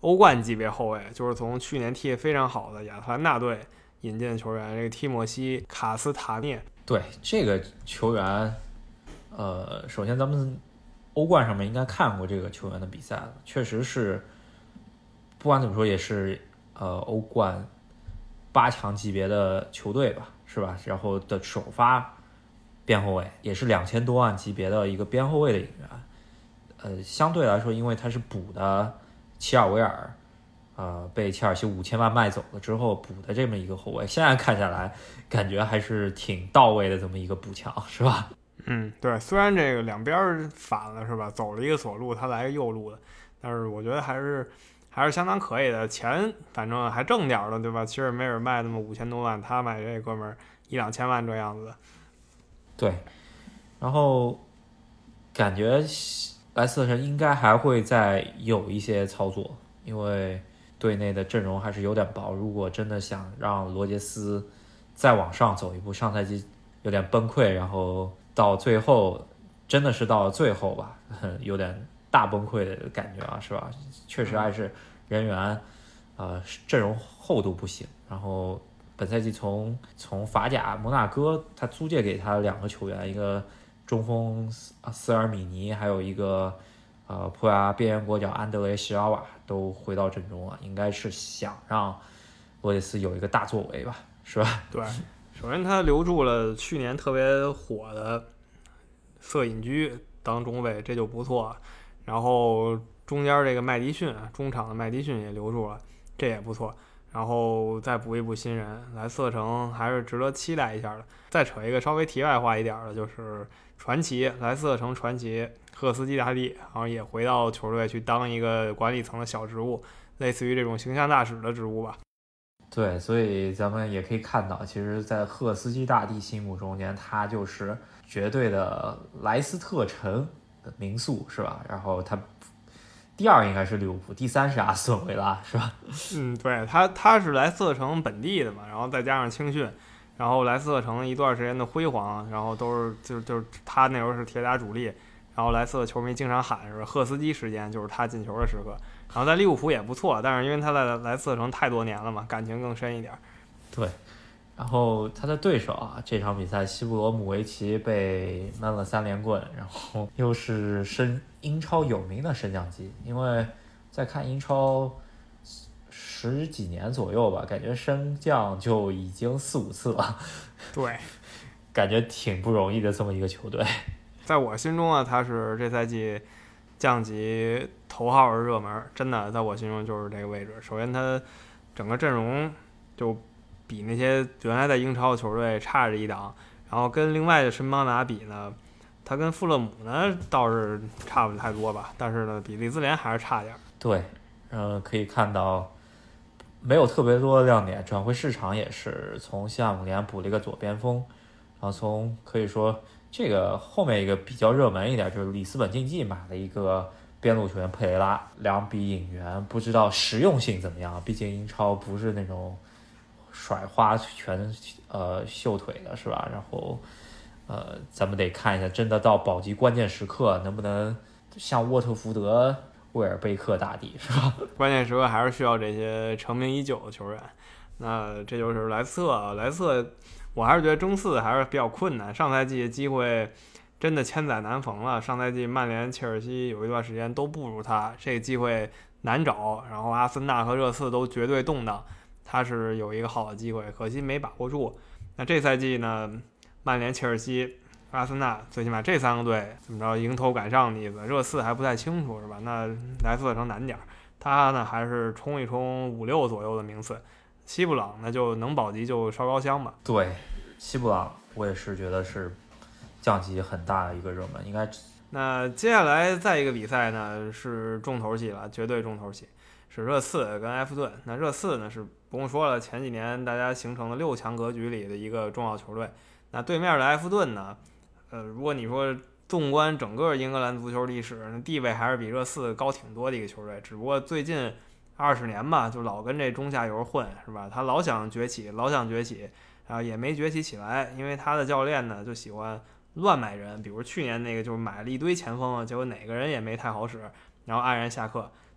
欧冠级别后卫，就是从去年踢得非常好的亚特兰大队引进的球员，这个提莫西·卡斯塔涅。 对这个球员，呃，首先咱们欧冠上面应该看过这个球员的比赛了，确实是，不管怎么说也是呃欧冠八强级别的球队吧，是吧？然后的首发边后卫，也是两千多万级别的一个边后卫的引援。呃，相对来说，因为他是补的齐尔维尔，呃，被切尔西五千万卖走了之后补的这么一个后卫，现在看下来，感觉还是挺到位的这么一个补强，是吧？ 嗯，对，虽然这个两边反了，是吧？走了一个左路，他来个右路的，但是我觉得还是还是相当可以的，钱反正还挣点了，对吧？其实梅尔卖那么五千多万，他买这哥们儿一两千万这样子的。 对，然后感觉莱斯特城应该还会再有一些操作，因为队内的阵容还是有点薄。如果真的想让罗杰斯再往上走一步，上赛季有点崩溃，然后到最后真的是到了最后吧，有点大崩溃的感觉啊，是吧？确实还是人员，呃，阵容厚度不行。然后本赛季从从法甲摩纳哥，他租借给他两个球员，一个中锋斯尔米尼，还有一个呃葡萄牙边缘国脚安德雷席尔瓦都回到阵中了，应该是想让罗杰斯有一个大作为吧，是吧？ 对，首先他留住了去年特别火的瑟隐居当中卫，这就不错。然后中间这个麦迪逊，中场的麦迪逊也留住了，这也不错。然后再补一补新人，莱斯特城还是值得期待一下的。再扯一个稍微题外话一点的，就是传奇莱斯特城传奇赫斯基大帝，然后也回到球队去当一个管理层的小职务，类似于这种形象大使的职务吧。 对，所以咱们也可以看到，其实在赫斯基大帝心目中间，他就是绝对的莱斯特城的名宿，是吧？然后他第二应该是利物浦，第三是阿斯顿维拉，是吧？ 嗯，对，他他是莱斯特城本地的嘛，然后再加上青训，然后莱斯特城一段时间的辉煌，然后都是就就是他那时候是铁打主力，然后莱斯特球迷经常喊是赫斯基时间，就是他进球的时刻。然后在利物浦也不错，但是因为他在莱斯特城太多年了嘛，感情更深一点。 对，然后他的对手啊，这场比赛西布罗姆维奇被闷了三连棍，然后又是升英超有名的升降机，因为在看英超十几年左右吧，感觉升降就已经四五次了。 对， 感觉挺不容易的这么一个球队。 在我心中啊，他是这赛季降级头号的热门，真的，在我心中就是这个位置。首先，他整个阵容就比那些原来在英超的球队差着一档，然后跟另外的申邦达比呢，他跟富勒姆呢倒是差不太多吧，但是呢，比利兹联还是差点。 对，呃，可以看到没有特别多的亮点，转会市场也是从西汉姆联补了一个左边锋，然后从可以说这个后面一个比较热门一点就是里斯本竞技买了一个边路球员佩雷拉，两笔引援不知道实用性怎么样，毕竟英超不是那种甩花拳呃秀腿的是吧？然后呃咱们得看一下，真的到保级关键时刻能不能像沃特福德威尔贝克大帝是吧？ 关键时刻还是需要这些成名已久的球员。那这就是莱斯特，莱斯特我还是觉得争四还是比较困难。上赛季机会真的千载难逢了，上赛季曼联、切尔西有一段时间都不如他，这个机会难找。然后阿森纳和热刺都绝对动荡，他是有一个好的机会，可惜没把握住。那这赛季呢，曼联、切尔西、阿森纳，最起码这三个队怎么着迎头赶上的意思。热刺还不太清楚是吧？那莱斯特城难点，他呢还是冲一冲五六左右的名次。西布朗呢就能保级就烧高香吧。 对，西布朗我也是觉得是降级很大的一个热门，应该。 那接下来再一个比赛呢是重头戏了，绝对重头戏，是热刺跟埃弗顿。那热刺呢是不用说了，前几年大家形成了六强格局里的一个重要球队。那对面的埃弗顿呢，呃，如果你说纵观整个英格兰足球历史，那地位还是比热刺高挺多的一个球队，只不过最近二十年吧，就老跟这中下游混，是吧？他老想崛起，老想崛起，然后也没崛起起来，因为他的教练呢就喜欢乱买人，比如去年那个就是买了一堆前锋，结果哪个人也没太好使，然后黯然下课。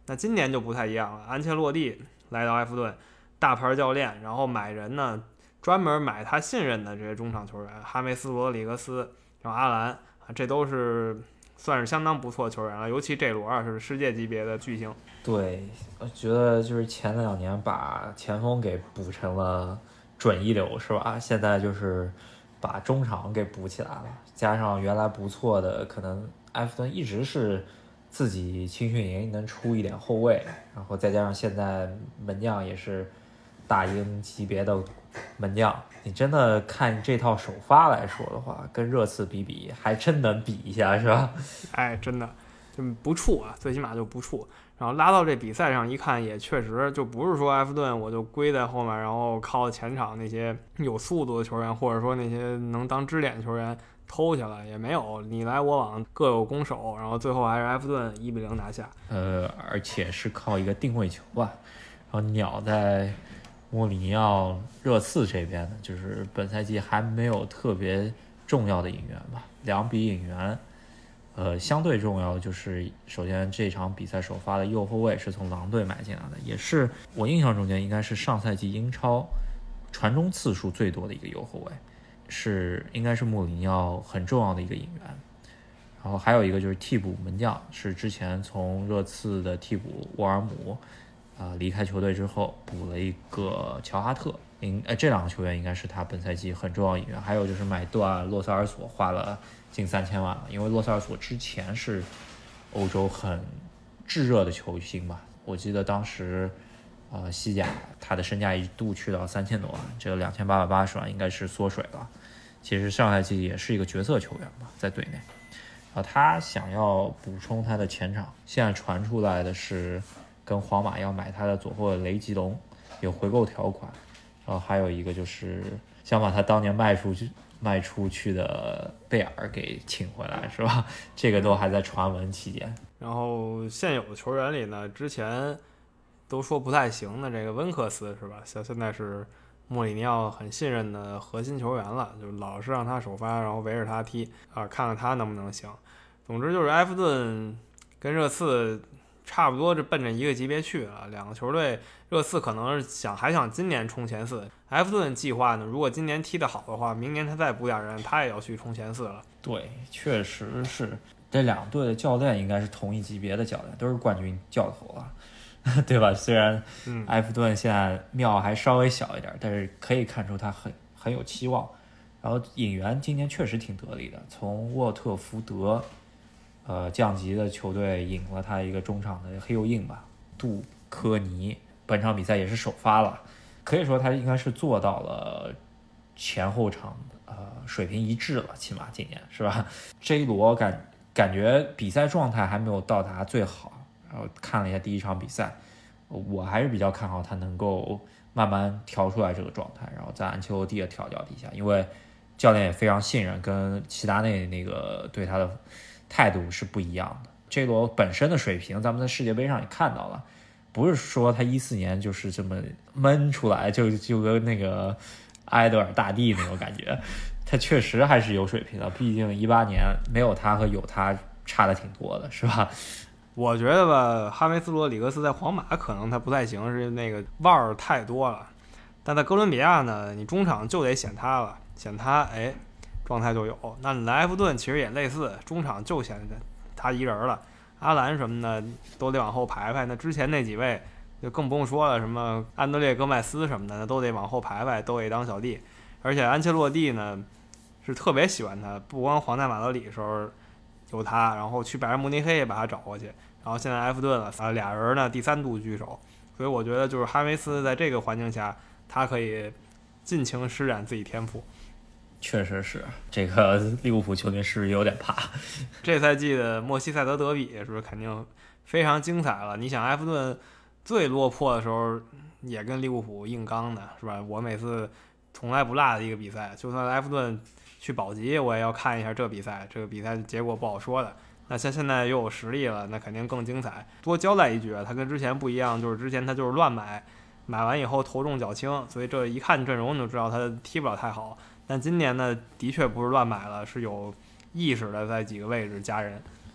那今年就不太一样了，安切洛蒂来到埃弗顿，大牌教练，然后买人呢，专门买他信任的这些中场球员，哈梅斯、罗德里格斯，然后阿兰，这都是算是相当不错的球员了，尤其这罗是世界级别的巨星。 对，我觉得就是前两年把前锋给补成了准一流，是吧？现在就是把中场给补起来了，加上原来不错的，可能埃弗顿一直是自己青训营能出一点后卫，然后再加上现在门将也是大英级别的门将，你真的看这套首发来说的话，跟热刺比比，还真能比一下，是吧？ 哎，真的就不怵啊，最起码就不怵。然后拉到这比赛上一看，也确实就不是说埃弗顿我就归在后面，然后靠前场那些有速度的球员，或者说那些能当支点的球员偷下来，也没有，你来我往，各有攻守，然后最后还是埃弗顿一比零拿下。 呃，而且是靠一个定位球吧。然后鸟在莫里尼奥热刺这边呢，就是本赛季还没有特别重要的引援吧，两笔引援。呃，相对重要的就是，首先这场比赛首发的右后卫是从狼队买进来的，也是我印象中间应该是上赛季英超传中次数最多的一个右后卫，是应该是穆里尼奥很重要的一个引援。然后还有一个就是替补门将，是之前从热刺的替补沃尔姆啊、呃、离开球队之后补了一个乔哈特，应呃这两个球员应该是他本赛季很重要引援。还有就是买断洛塞尔索花了近三千万了，因为洛塞尔索之前是欧洲很炙热的球星吧，我记得当时呃西甲他的身价一度去到三千多万，这个两千八百八十万应该是缩水了。其实上赛季也是一个角色球员吧，在队内。啊，他想要补充他的前场，现在传出来的是跟皇马要买他的左后卫雷吉隆，有回购条款。然后还有一个就是想把他当年卖出去卖出去的贝尔给请回来，是吧？这个都还在传闻期间。 然后现有的球员里呢，之前都说不太行的这个温克斯，是吧？现现在是莫里尼奥很信任的核心球员了，就老是让他首发，然后围着他踢啊，看看他能不能行。总之就是埃弗顿跟热刺差不多就奔着一个级别去了，两个球队，热刺可能是想还想今年冲前四，埃弗顿计划呢，如果今年踢得好的话，明年他再补点人，他也要去冲前四了。 对，确实是这两队的教练应该是同一级别的教练，都是冠军教头了，对吧？虽然埃弗顿现在庙还稍微小一点，但是可以看出他很很有期望。然后引援今年确实挺得力的，从沃特福德呃降级的球队引了他一个中场的黑右印吧，杜科尼，本场比赛也是首发了，可以说他应该是做到了前后场呃水平一致了，起码今年是吧 ？J 罗感感觉比赛状态还没有到达最好，然后看了一下第一场比赛，我还是比较看好他能够慢慢调出来这个状态，然后在安切洛蒂的调教底下，因为教练也非常信任，跟齐达内那个对他的态度是不一样的。J 罗本身的水平，咱们在世界杯上也看到了，不是说他一四年就是这么闷出来，就就跟那个埃德尔大帝那种感觉，他确实还是有水平的。毕竟一八年没有他和有他差的挺多的，是吧？ 我觉得吧，哈梅斯罗里格斯在皇马可能他不太行，是那个腕儿太多了。但在哥伦比亚呢，你中场就得显他了，显他哎，状态就有。那你来埃弗顿其实也类似，中场就显他一人了。阿兰什么的都得往后排排，那之前那几位就更不用说了，什么安德烈戈麦斯什么的，那都得往后排排，都得当小弟。而且安切洛蒂呢是特别喜欢他，不光皇家马德里的时候有他，然后去拜仁慕尼黑也把他找过去，然后现在埃弗顿了，啊，俩人呢第三度聚首，所以我觉得就是哈梅斯在这个环境下，他可以尽情施展自己天赋。 确实是，这个利物浦球迷是不是有点怕？ 这赛季的莫西塞德德比是不是肯定非常精彩了？你想埃弗顿最落魄的时候也跟利物浦硬刚的，是吧？我每次从来不落的一个比赛，就算埃弗顿去保级，我也要看一下这比赛。这个比赛结果不好说的。那像现在又有实力了，那肯定更精彩。多交代一句，他跟之前不一样，就是之前他就是乱买，买完以后头重脚轻，所以这一看阵容你就知道他踢不了太好。但今年呢，的确不是乱买了，是有意识的在几个位置加人。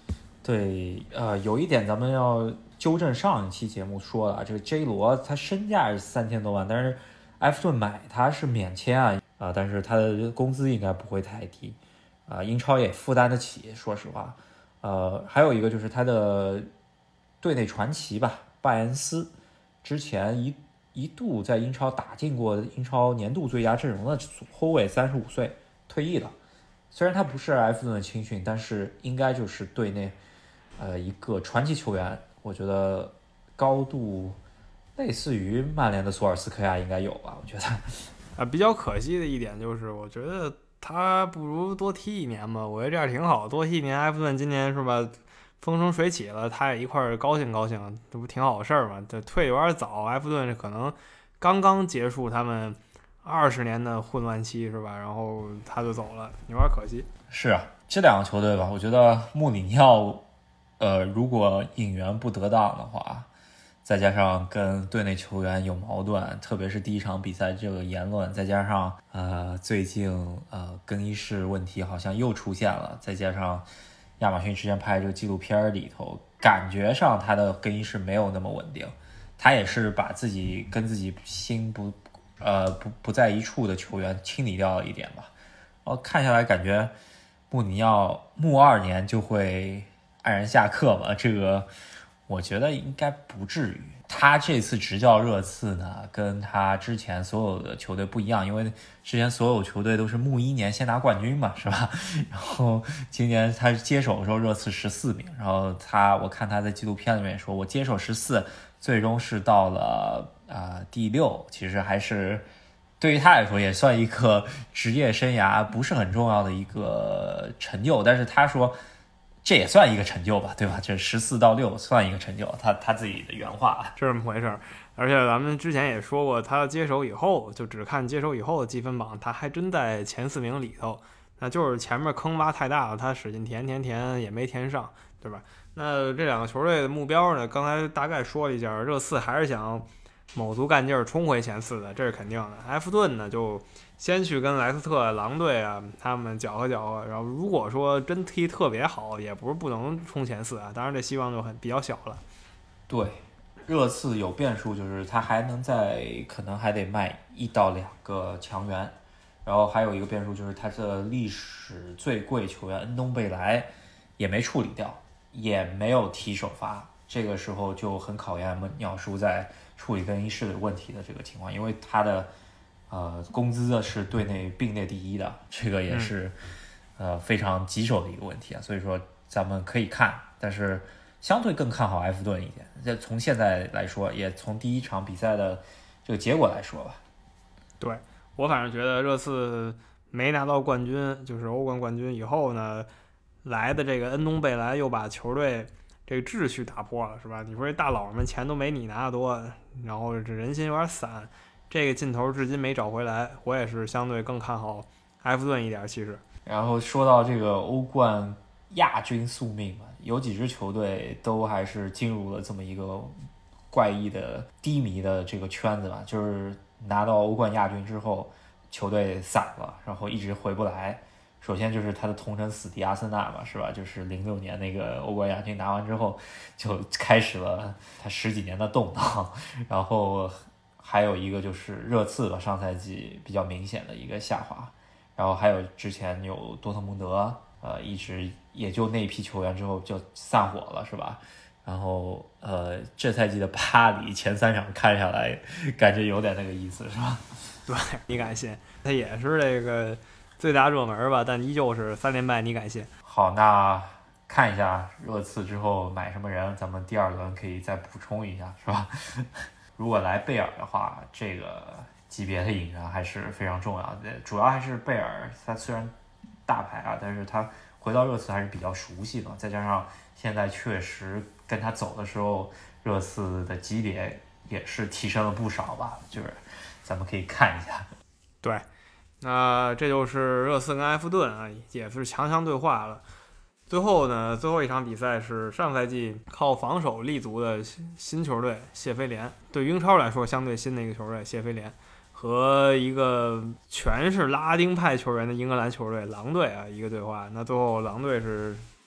对，呃，有一点咱们要纠正上一期节目说了，这个 J 罗他身价是三千多万，但是埃弗顿买他是免签啊，啊、呃，但是他的工资应该不会太低，啊、呃，英超也负担得起，说实话，呃，还有一个就是他的队内传奇吧，拜恩斯，之前一一度在英超打进过英超年度最佳阵容的后卫，三十五岁退役了，虽然他不是埃弗顿的青训，但是应该就是队内。呃，一个传奇球员，我觉得高度类似于曼联的索尔斯克亚应该有吧？我觉得啊，比较可惜的一点就是，我觉得他不如多踢一年吧，我觉得这样挺好，多踢一年，埃弗顿今年是吧，风生水起了，他也一块高兴高兴，这不挺好的事儿吗？这退有点早，埃弗顿可能刚刚结束他们二十年的混乱期是吧？然后他就走了，有点可惜。 是啊，这两个球队吧，我觉得穆里尼奥。呃，如果引援不得当的话，再加上跟队内球员有矛盾，特别是第一场比赛这个言论，再加上呃最近呃更衣室问题好像又出现了，再加上亚马逊之前拍这个纪录片里头，感觉上他的更衣室没有那么稳定，他也是把自己跟自己心不呃不不在一处的球员清理掉了一点吧。然后看下来感觉穆里尼奥穆二年就会黯然下课嘛，这个我觉得应该不至于。他这次执教热刺呢，跟他之前所有的球队不一样，因为之前所有球队都是穆一年先拿冠军嘛，是吧？然后今年他接手的时候，热刺十四名，然后他我看他在纪录片里面说，我接手十四，最终是到了啊、呃、第六，其实还是对于他来说也算一个职业生涯不是很重要的一个成就，但是他说。这也算一个成就吧，对吧？这十四到六算一个成就，他他自己的原话是这么回事。而且咱们之前也说过，他接手以后，就只看接手以后的积分榜，他还真在前四名里头。那就是前面坑洼太大了，他使劲填填填也没填上，对吧？那这两个球队的目标呢？刚才大概说了一下，热刺还是想卯足干劲儿冲回前四的，这是肯定的。埃弗顿呢，就先去跟莱斯特、狼队啊他们搅和搅和，然后如果说真踢特别好，也不是不能冲前四啊，当然这希望就很比较小了。 对，热刺有变数，就是他还能在可能还得卖一到两个强援，然后还有一个变数就是他的历史最贵球员恩东贝莱也没处理掉，也没有踢首发，这个时候就很考验鸟叔在处理更衣室的问题的这个情况，因为他的呃工资是队内并列第一的，这个也是、嗯、呃非常棘手的一个问题啊，所以说咱们可以看，但是相对更看好埃弗顿一点。这从现在来说，也从第一场比赛的这个结果来说吧。 对，我反正觉得热刺没拿到冠军，就是欧冠冠军以后呢，来的这个恩东贝莱又把球队这个秩序打破了，是吧？你说这大佬们钱都没你拿得多，然后这人心有点散，这个劲头至今没找回来。我也是相对更看好埃弗顿一点，其实。 然后说到这个欧冠亚军宿命嘛，有几支球队都还是进入了这么一个怪异的低迷的这个圈子吧，就是拿到欧冠亚军之后，球队散了，然后一直回不来。首先就是他的同城死敌阿森纳嘛，是吧？就是零六年那个欧冠亚军拿完之后，就开始了他十几年的动荡。然后还有一个就是热刺吧，上赛季比较明显的一个下滑。然后还有之前有多特蒙德，呃，一直也就那一批球员之后就散伙了，是吧？然后呃，这赛季的巴黎前三场看下来，感觉有点那个意思，是吧？ 对，你敢信？他也是这个最大热门吧，但依旧是三连败，你敢信？ 好，那看一下热刺之后买什么人，咱们第二轮可以再补充一下，是吧？如果来贝尔的话，这个级别的引援还是非常重要的，主要还是贝尔，他虽然大牌啊，但是他回到热刺还是比较熟悉的，再加上现在确实跟他走的时候，热刺的级别也是提升了不少吧，就是咱们可以看一下。 对，那这就是热刺跟埃弗顿啊，也是强强对话了。最后呢，最后一场比赛是上赛季靠防守立足的新球队谢菲联，对英超来说相对新的一个球队谢菲联，和一个全是拉丁派球员的英格兰球队狼队啊一个对话。那最后狼队是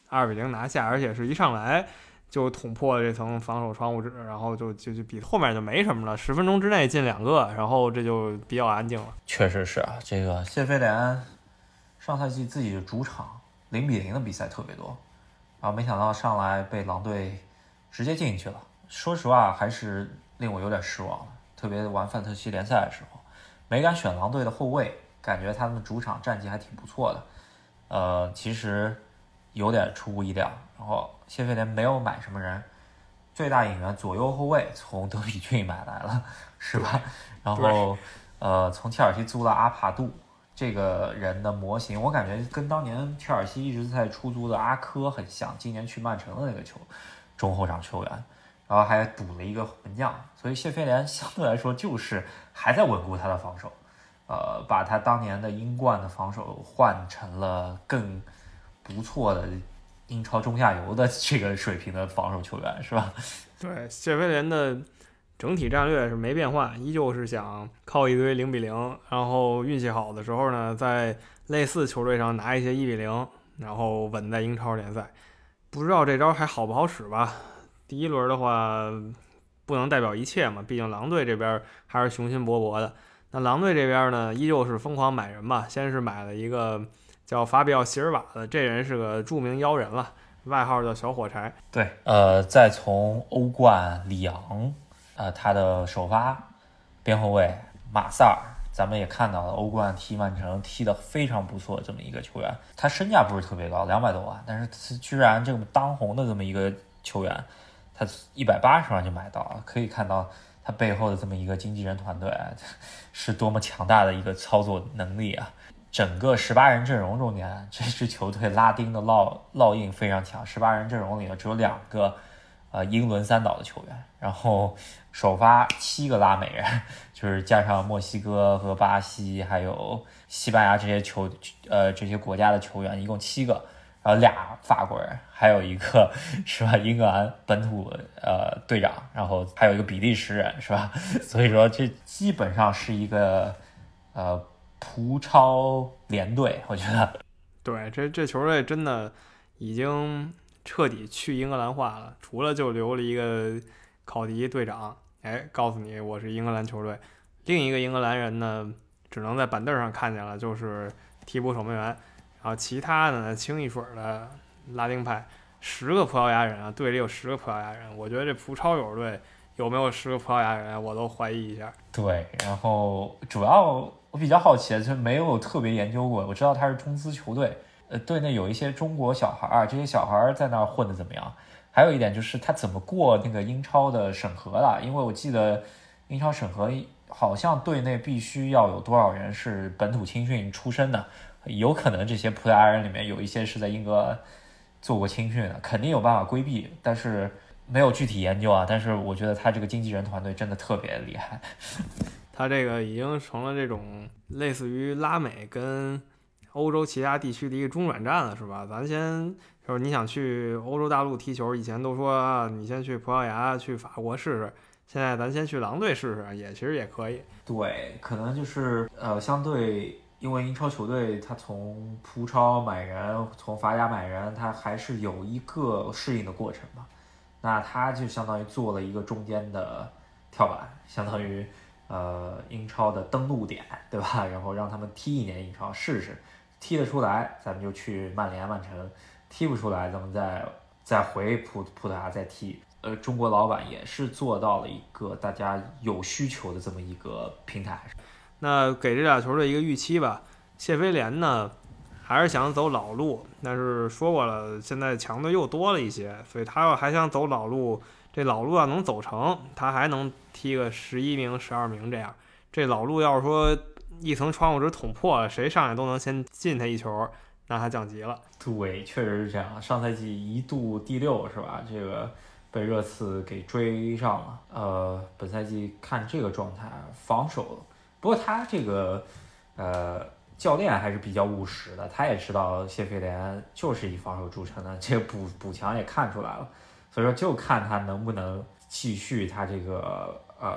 二比零拿下，而且是一上来就捅破了这层防守窗户纸，然后就就就比后面就没什么了，十分钟之内进两个，然后这就比较安静了。 确实是啊，这个谢菲联上赛季自己的主场零比零的比赛特别多，然后没想到上来被狼队直接进去了。说实话，还是令我有点失望的，特别玩范特西联赛的时候，没敢选狼队的后卫，感觉他们主场战绩还挺不错的。呃，其实有点出乎意料。然后谢菲联没有买什么人，最大引援左右后卫从德比郡买来了，是吧？然后呃，从切尔西租了阿帕杜这个人的模型，我感觉跟当年切尔西一直在出租的阿科很像，今年去曼城的那个球中后场球员，然后还补了一个门将，所以谢菲联相对来说就是还在稳固他的防守，呃，把他当年的英冠的防守换成了更不错的英超中下游的这个水平的防守球员，是吧？ 对，谢菲联的整体战略是没变化，依旧是想靠一堆零比零，然后运气好的时候呢，在类似球队上拿一些一比零，然后稳在英超联赛。不知道这招还好不好使吧？第一轮的话，不能代表一切嘛，毕竟狼队这边还是雄心勃勃的。那狼队这边呢，依旧是疯狂买人吧，先是买了一个叫法比奥·席尔瓦的，这人是个著名妖人了，外号叫小火柴。 对，呃，再从欧冠里昂，呃，他的首发边后卫马萨尔，咱们也看到了欧冠踢曼城踢得非常不错这么一个球员，他身价不是特别高，两百多万，但是他居然这么当红的这么一个球员，他一百八十万就买到了，可以看到他背后的这么一个经纪人团队是多么强大的一个操作能力啊！整个十八人阵容中间，这支球队拉丁的烙烙印非常强。十八人阵容里面只有两个，呃，英伦三岛的球员，然后首发七个拉美人，就是加上墨西哥和巴西，还有西班牙这些球，呃，这些国家的球员，一共七个。然后俩法国人，还有一个是吧，英格兰本土呃队长，然后还有一个比利时人，是吧？所以说这基本上是一个呃。葡超联队，我觉得对，这这球队真的已经彻底去英格兰化了，除了就留了一个考迪队长，哎，告诉你我是英格兰球队。另一个英格兰人呢，只能在板凳上看见了，就是替补守门员。然后其他的呢，清一水的拉丁派，十个葡萄牙人啊，队里有十个葡萄牙人，我觉得这葡超友队有没有十个葡萄牙人，我都怀疑一下。 对，然后主要我比较好奇的就是没有特别研究过，我知道他是中资球队，呃，队内有一些中国小孩儿，这些小孩儿在那儿混得怎么样？还有一点就是他怎么过那个英超的审核了？因为我记得英超审核好像队内必须要有多少人是本土青训出身的，有可能这些葡萄牙人里面有一些是在英格做过青训的，肯定有办法规避，但是没有具体研究啊。但是我觉得他这个经纪人团队真的特别厉害。 他这个已经成了这种类似于拉美跟欧洲其他地区的一个中转站了，是吧？咱先就是你想去欧洲大陆踢球，以前都说啊，你先去葡萄牙、去法国试试，现在咱先去狼队试试，也其实也可以。 对，可能就是呃，相对因为英超球队他从葡超买人，从法甲买人，他还是有一个适应的过程嘛。那他就相当于做了一个中间的跳板，相当于。呃，英超的登陆点，对吧？然后让他们踢一年英超试试，踢得出来，咱们就去曼联、曼城；踢不出来，咱们再再回葡葡萄牙再踢。呃，中国老板也是做到了一个大家有需求的这么一个平台。 那给这俩球队一个预期吧。谢菲联呢，还是想走老路，但是说过了，现在强队又多了一些，所以他要还想走老路。这老路要能走成，他还能踢个十一名、十二名这样。这老路要是说一层窗户纸捅破了，谁上来都能先进他一球，那他降级了。 对，确实是这样。上赛季一度第六是吧？这个被热刺给追上了。呃，本赛季看这个状态，防守，不过他这个呃教练还是比较务实的，他也知道谢菲联就是以防守著称的，这个补补强也看出来了。所以说，就看他能不能继续他这个呃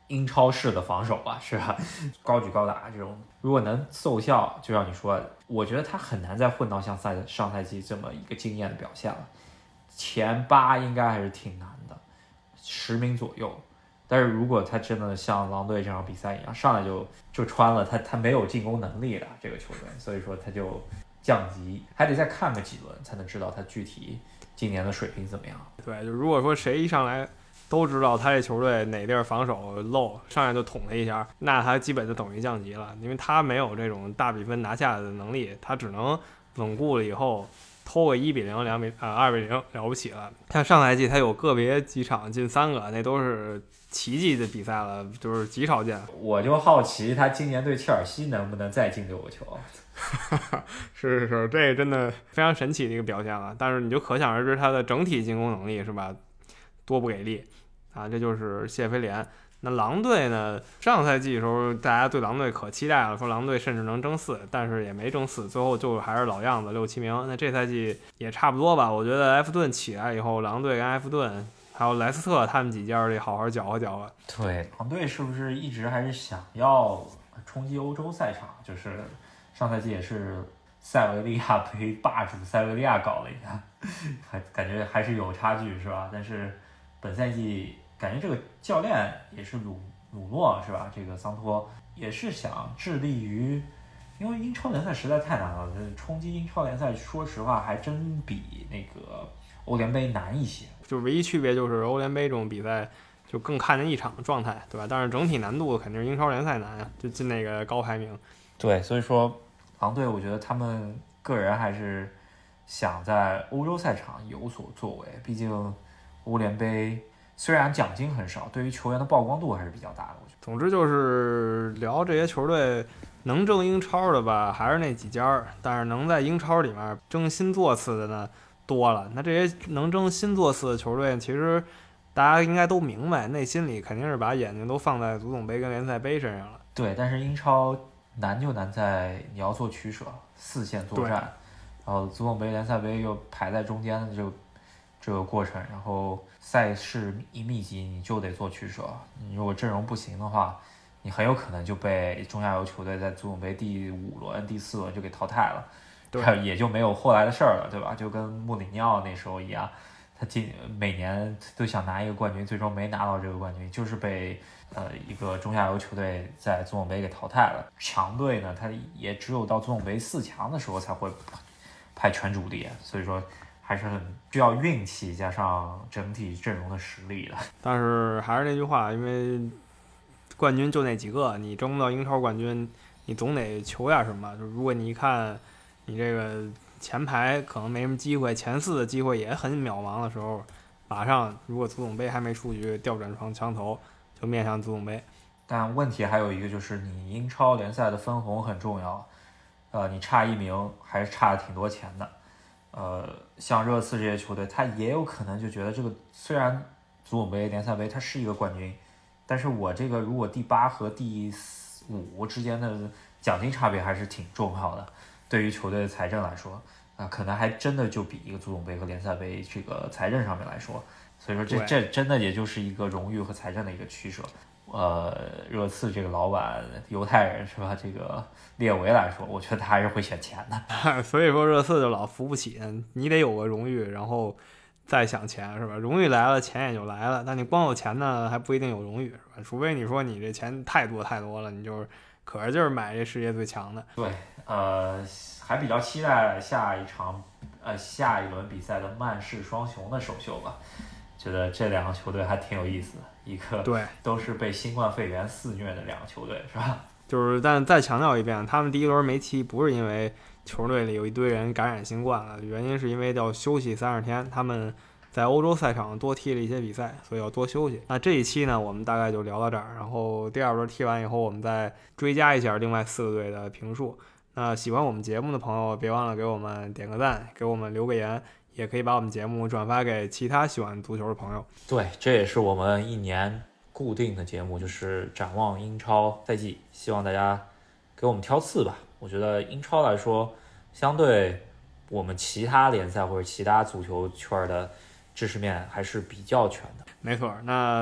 英超式的防守吧，是吧？高举高打这种，如果能奏效，就像你说，我觉得他很难再混到像赛上赛季这么一个惊艳的表现了。前八应该还是挺难的，十名左右。但是如果他真的像狼队这场比赛一样，上来就就穿了，他他没有进攻能力了这个球队，所以说他就降级，还得再看个几轮才能知道他具体今年的水平怎么样。 对，就如果说谁一上来都知道他这球队哪地儿防守漏，上来就捅他一下，那他基本就等于降级了，因为他没有这种大比分拿下的能力，他只能稳固了以后偷个一比零、两比啊二比零了不起了。像上赛季他有个别几场进三个，那都是奇迹的比赛了，就是极少见。 我就好奇他今年对切尔西能不能再进六个球。 是是是，这个真的非常神奇的一个表现了。但是你就可想而知他的整体进攻能力是吧，多不给力啊！这就是谢菲联。那狼队呢？上赛季的时候，大家对狼队可期待了，说狼队甚至能争四，但是也没争四，最后就还是老样子，六七名。那这赛季也差不多吧？我觉得埃弗顿起来以后，狼队跟埃弗顿还有莱斯特他们几家得好好搅和搅和。 对，狼队是不是一直还是想要冲击欧洲赛场？就是上赛季也是塞维利亚被霸主塞维利亚搞了一下，还感觉还是有差距是吧？但是本赛季感觉这个教练也是鲁鲁诺是吧？这个桑托也是想致力于，因为英超联赛实在太难了，冲击英超联赛说实话还真比那个欧联杯难一些。 就唯一区别就是欧联杯这种比赛就更看见一场的状态，对吧？但是整体难度肯定是英超联赛难啊，就进那个高排名。 对，所以说狼队我觉得他们个人还是想在欧洲赛场有所作为，毕竟欧联杯虽然奖金很少，对于球员的曝光度还是比较大的。我觉得总之就是聊这些球队能争英超的吧，还是那几家，但是能在英超里面争新座次的呢多了。那这些能争新座次的球队，其实大家应该都明白，内心里肯定是把眼睛都放在足总杯跟联赛杯身上了。 对，但是英超难就难在你要做取舍，四线作战，然后足总杯、联赛杯又排在中间的这个这个过程，然后赛事一密集，你就得做取舍。你如果阵容不行的话，你很有可能就被中下游球队在足总杯第五轮、第四轮就给淘汰了， 对， 也就没有后来的事儿了，对吧？就跟穆里尼奥那时候一样，他今每年都想拿一个冠军，最终没拿到这个冠军，就是被呃一个中下游球队在足总杯给淘汰了。强队呢，他也只有到足总杯四强的时候才会派全主力，所以说还是很需要运气加上整体阵容的实力的。 但是还是那句话，因为冠军就那几个，你争不到英超冠军，你总得求点什么。就如果你一看你这个前排可能没什么机会，前四的机会也很渺茫的时候，马上如果足总杯还没出局，调转成枪头就面向足总杯。 但问题还有一个就是你英超联赛的分红很重要，呃，你差一名还是差了挺多钱的。呃，像热刺这些球队，他也有可能就觉得这个虽然足总杯、联赛杯它是一个冠军，但是我这个如果第八和第五之间的奖金差别还是挺重要的，对于球队的财政来说，啊、呃，可能还真的就比一个足总杯和联赛杯这个财政上面来说，所以说这这真的也就是一个荣誉和财政的一个取舍。呃，热刺这个老板犹太人是吧？这个列维来说，我觉得他还是会选钱的。 所以说热刺就老扶不起，你得有个荣誉，然后再想钱是吧？荣誉来了，钱也就来了。但你光有钱呢，还不一定有荣誉是吧？除非你说你这钱太多太多了，你就是可是就是买这世界最强的。 对，呃，还比较期待下一场呃下一轮比赛的曼市双雄的首秀吧。觉得这两个球队还挺有意思的，一个对都是被新冠肺炎肆虐的两个球队，是吧？ 就是，但再强调一遍，他们第一轮没踢，不是因为球队里有一堆人感染新冠了，原因是因为要休息三十天，他们在欧洲赛场多踢了一些比赛，所以要多休息。那这一期呢，我们大概就聊到这儿，然后第二轮踢完以后，我们再追加一下另外四个队的评述。那喜欢我们节目的朋友，别忘了给我们点个赞，给我们留个言。也可以把我们节目转发给其他喜欢足球的朋友。 对，这也是我们一年固定的节目，就是展望英超赛季，希望大家给我们挑刺吧。我觉得英超来说，相对我们其他联赛或者其他足球圈的知识面还是比较全的。 没错，那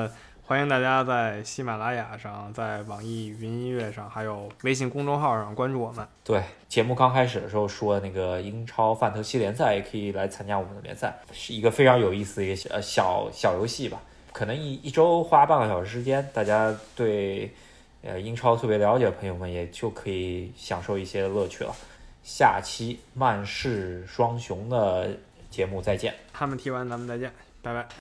欢迎大家在喜马拉雅上、在网易云音乐上，还有微信公众号上关注我们。 对，节目刚开始的时候说那个英超范特西联赛也可以来参加我们的联赛，是一个非常有意思的一个小小小游戏吧。可能一一周花半个小时时间，大家对呃英超特别了解的朋友们也就可以享受一些乐趣了。下期曼市双雄的节目再见， 他们踢完咱们再见，拜拜。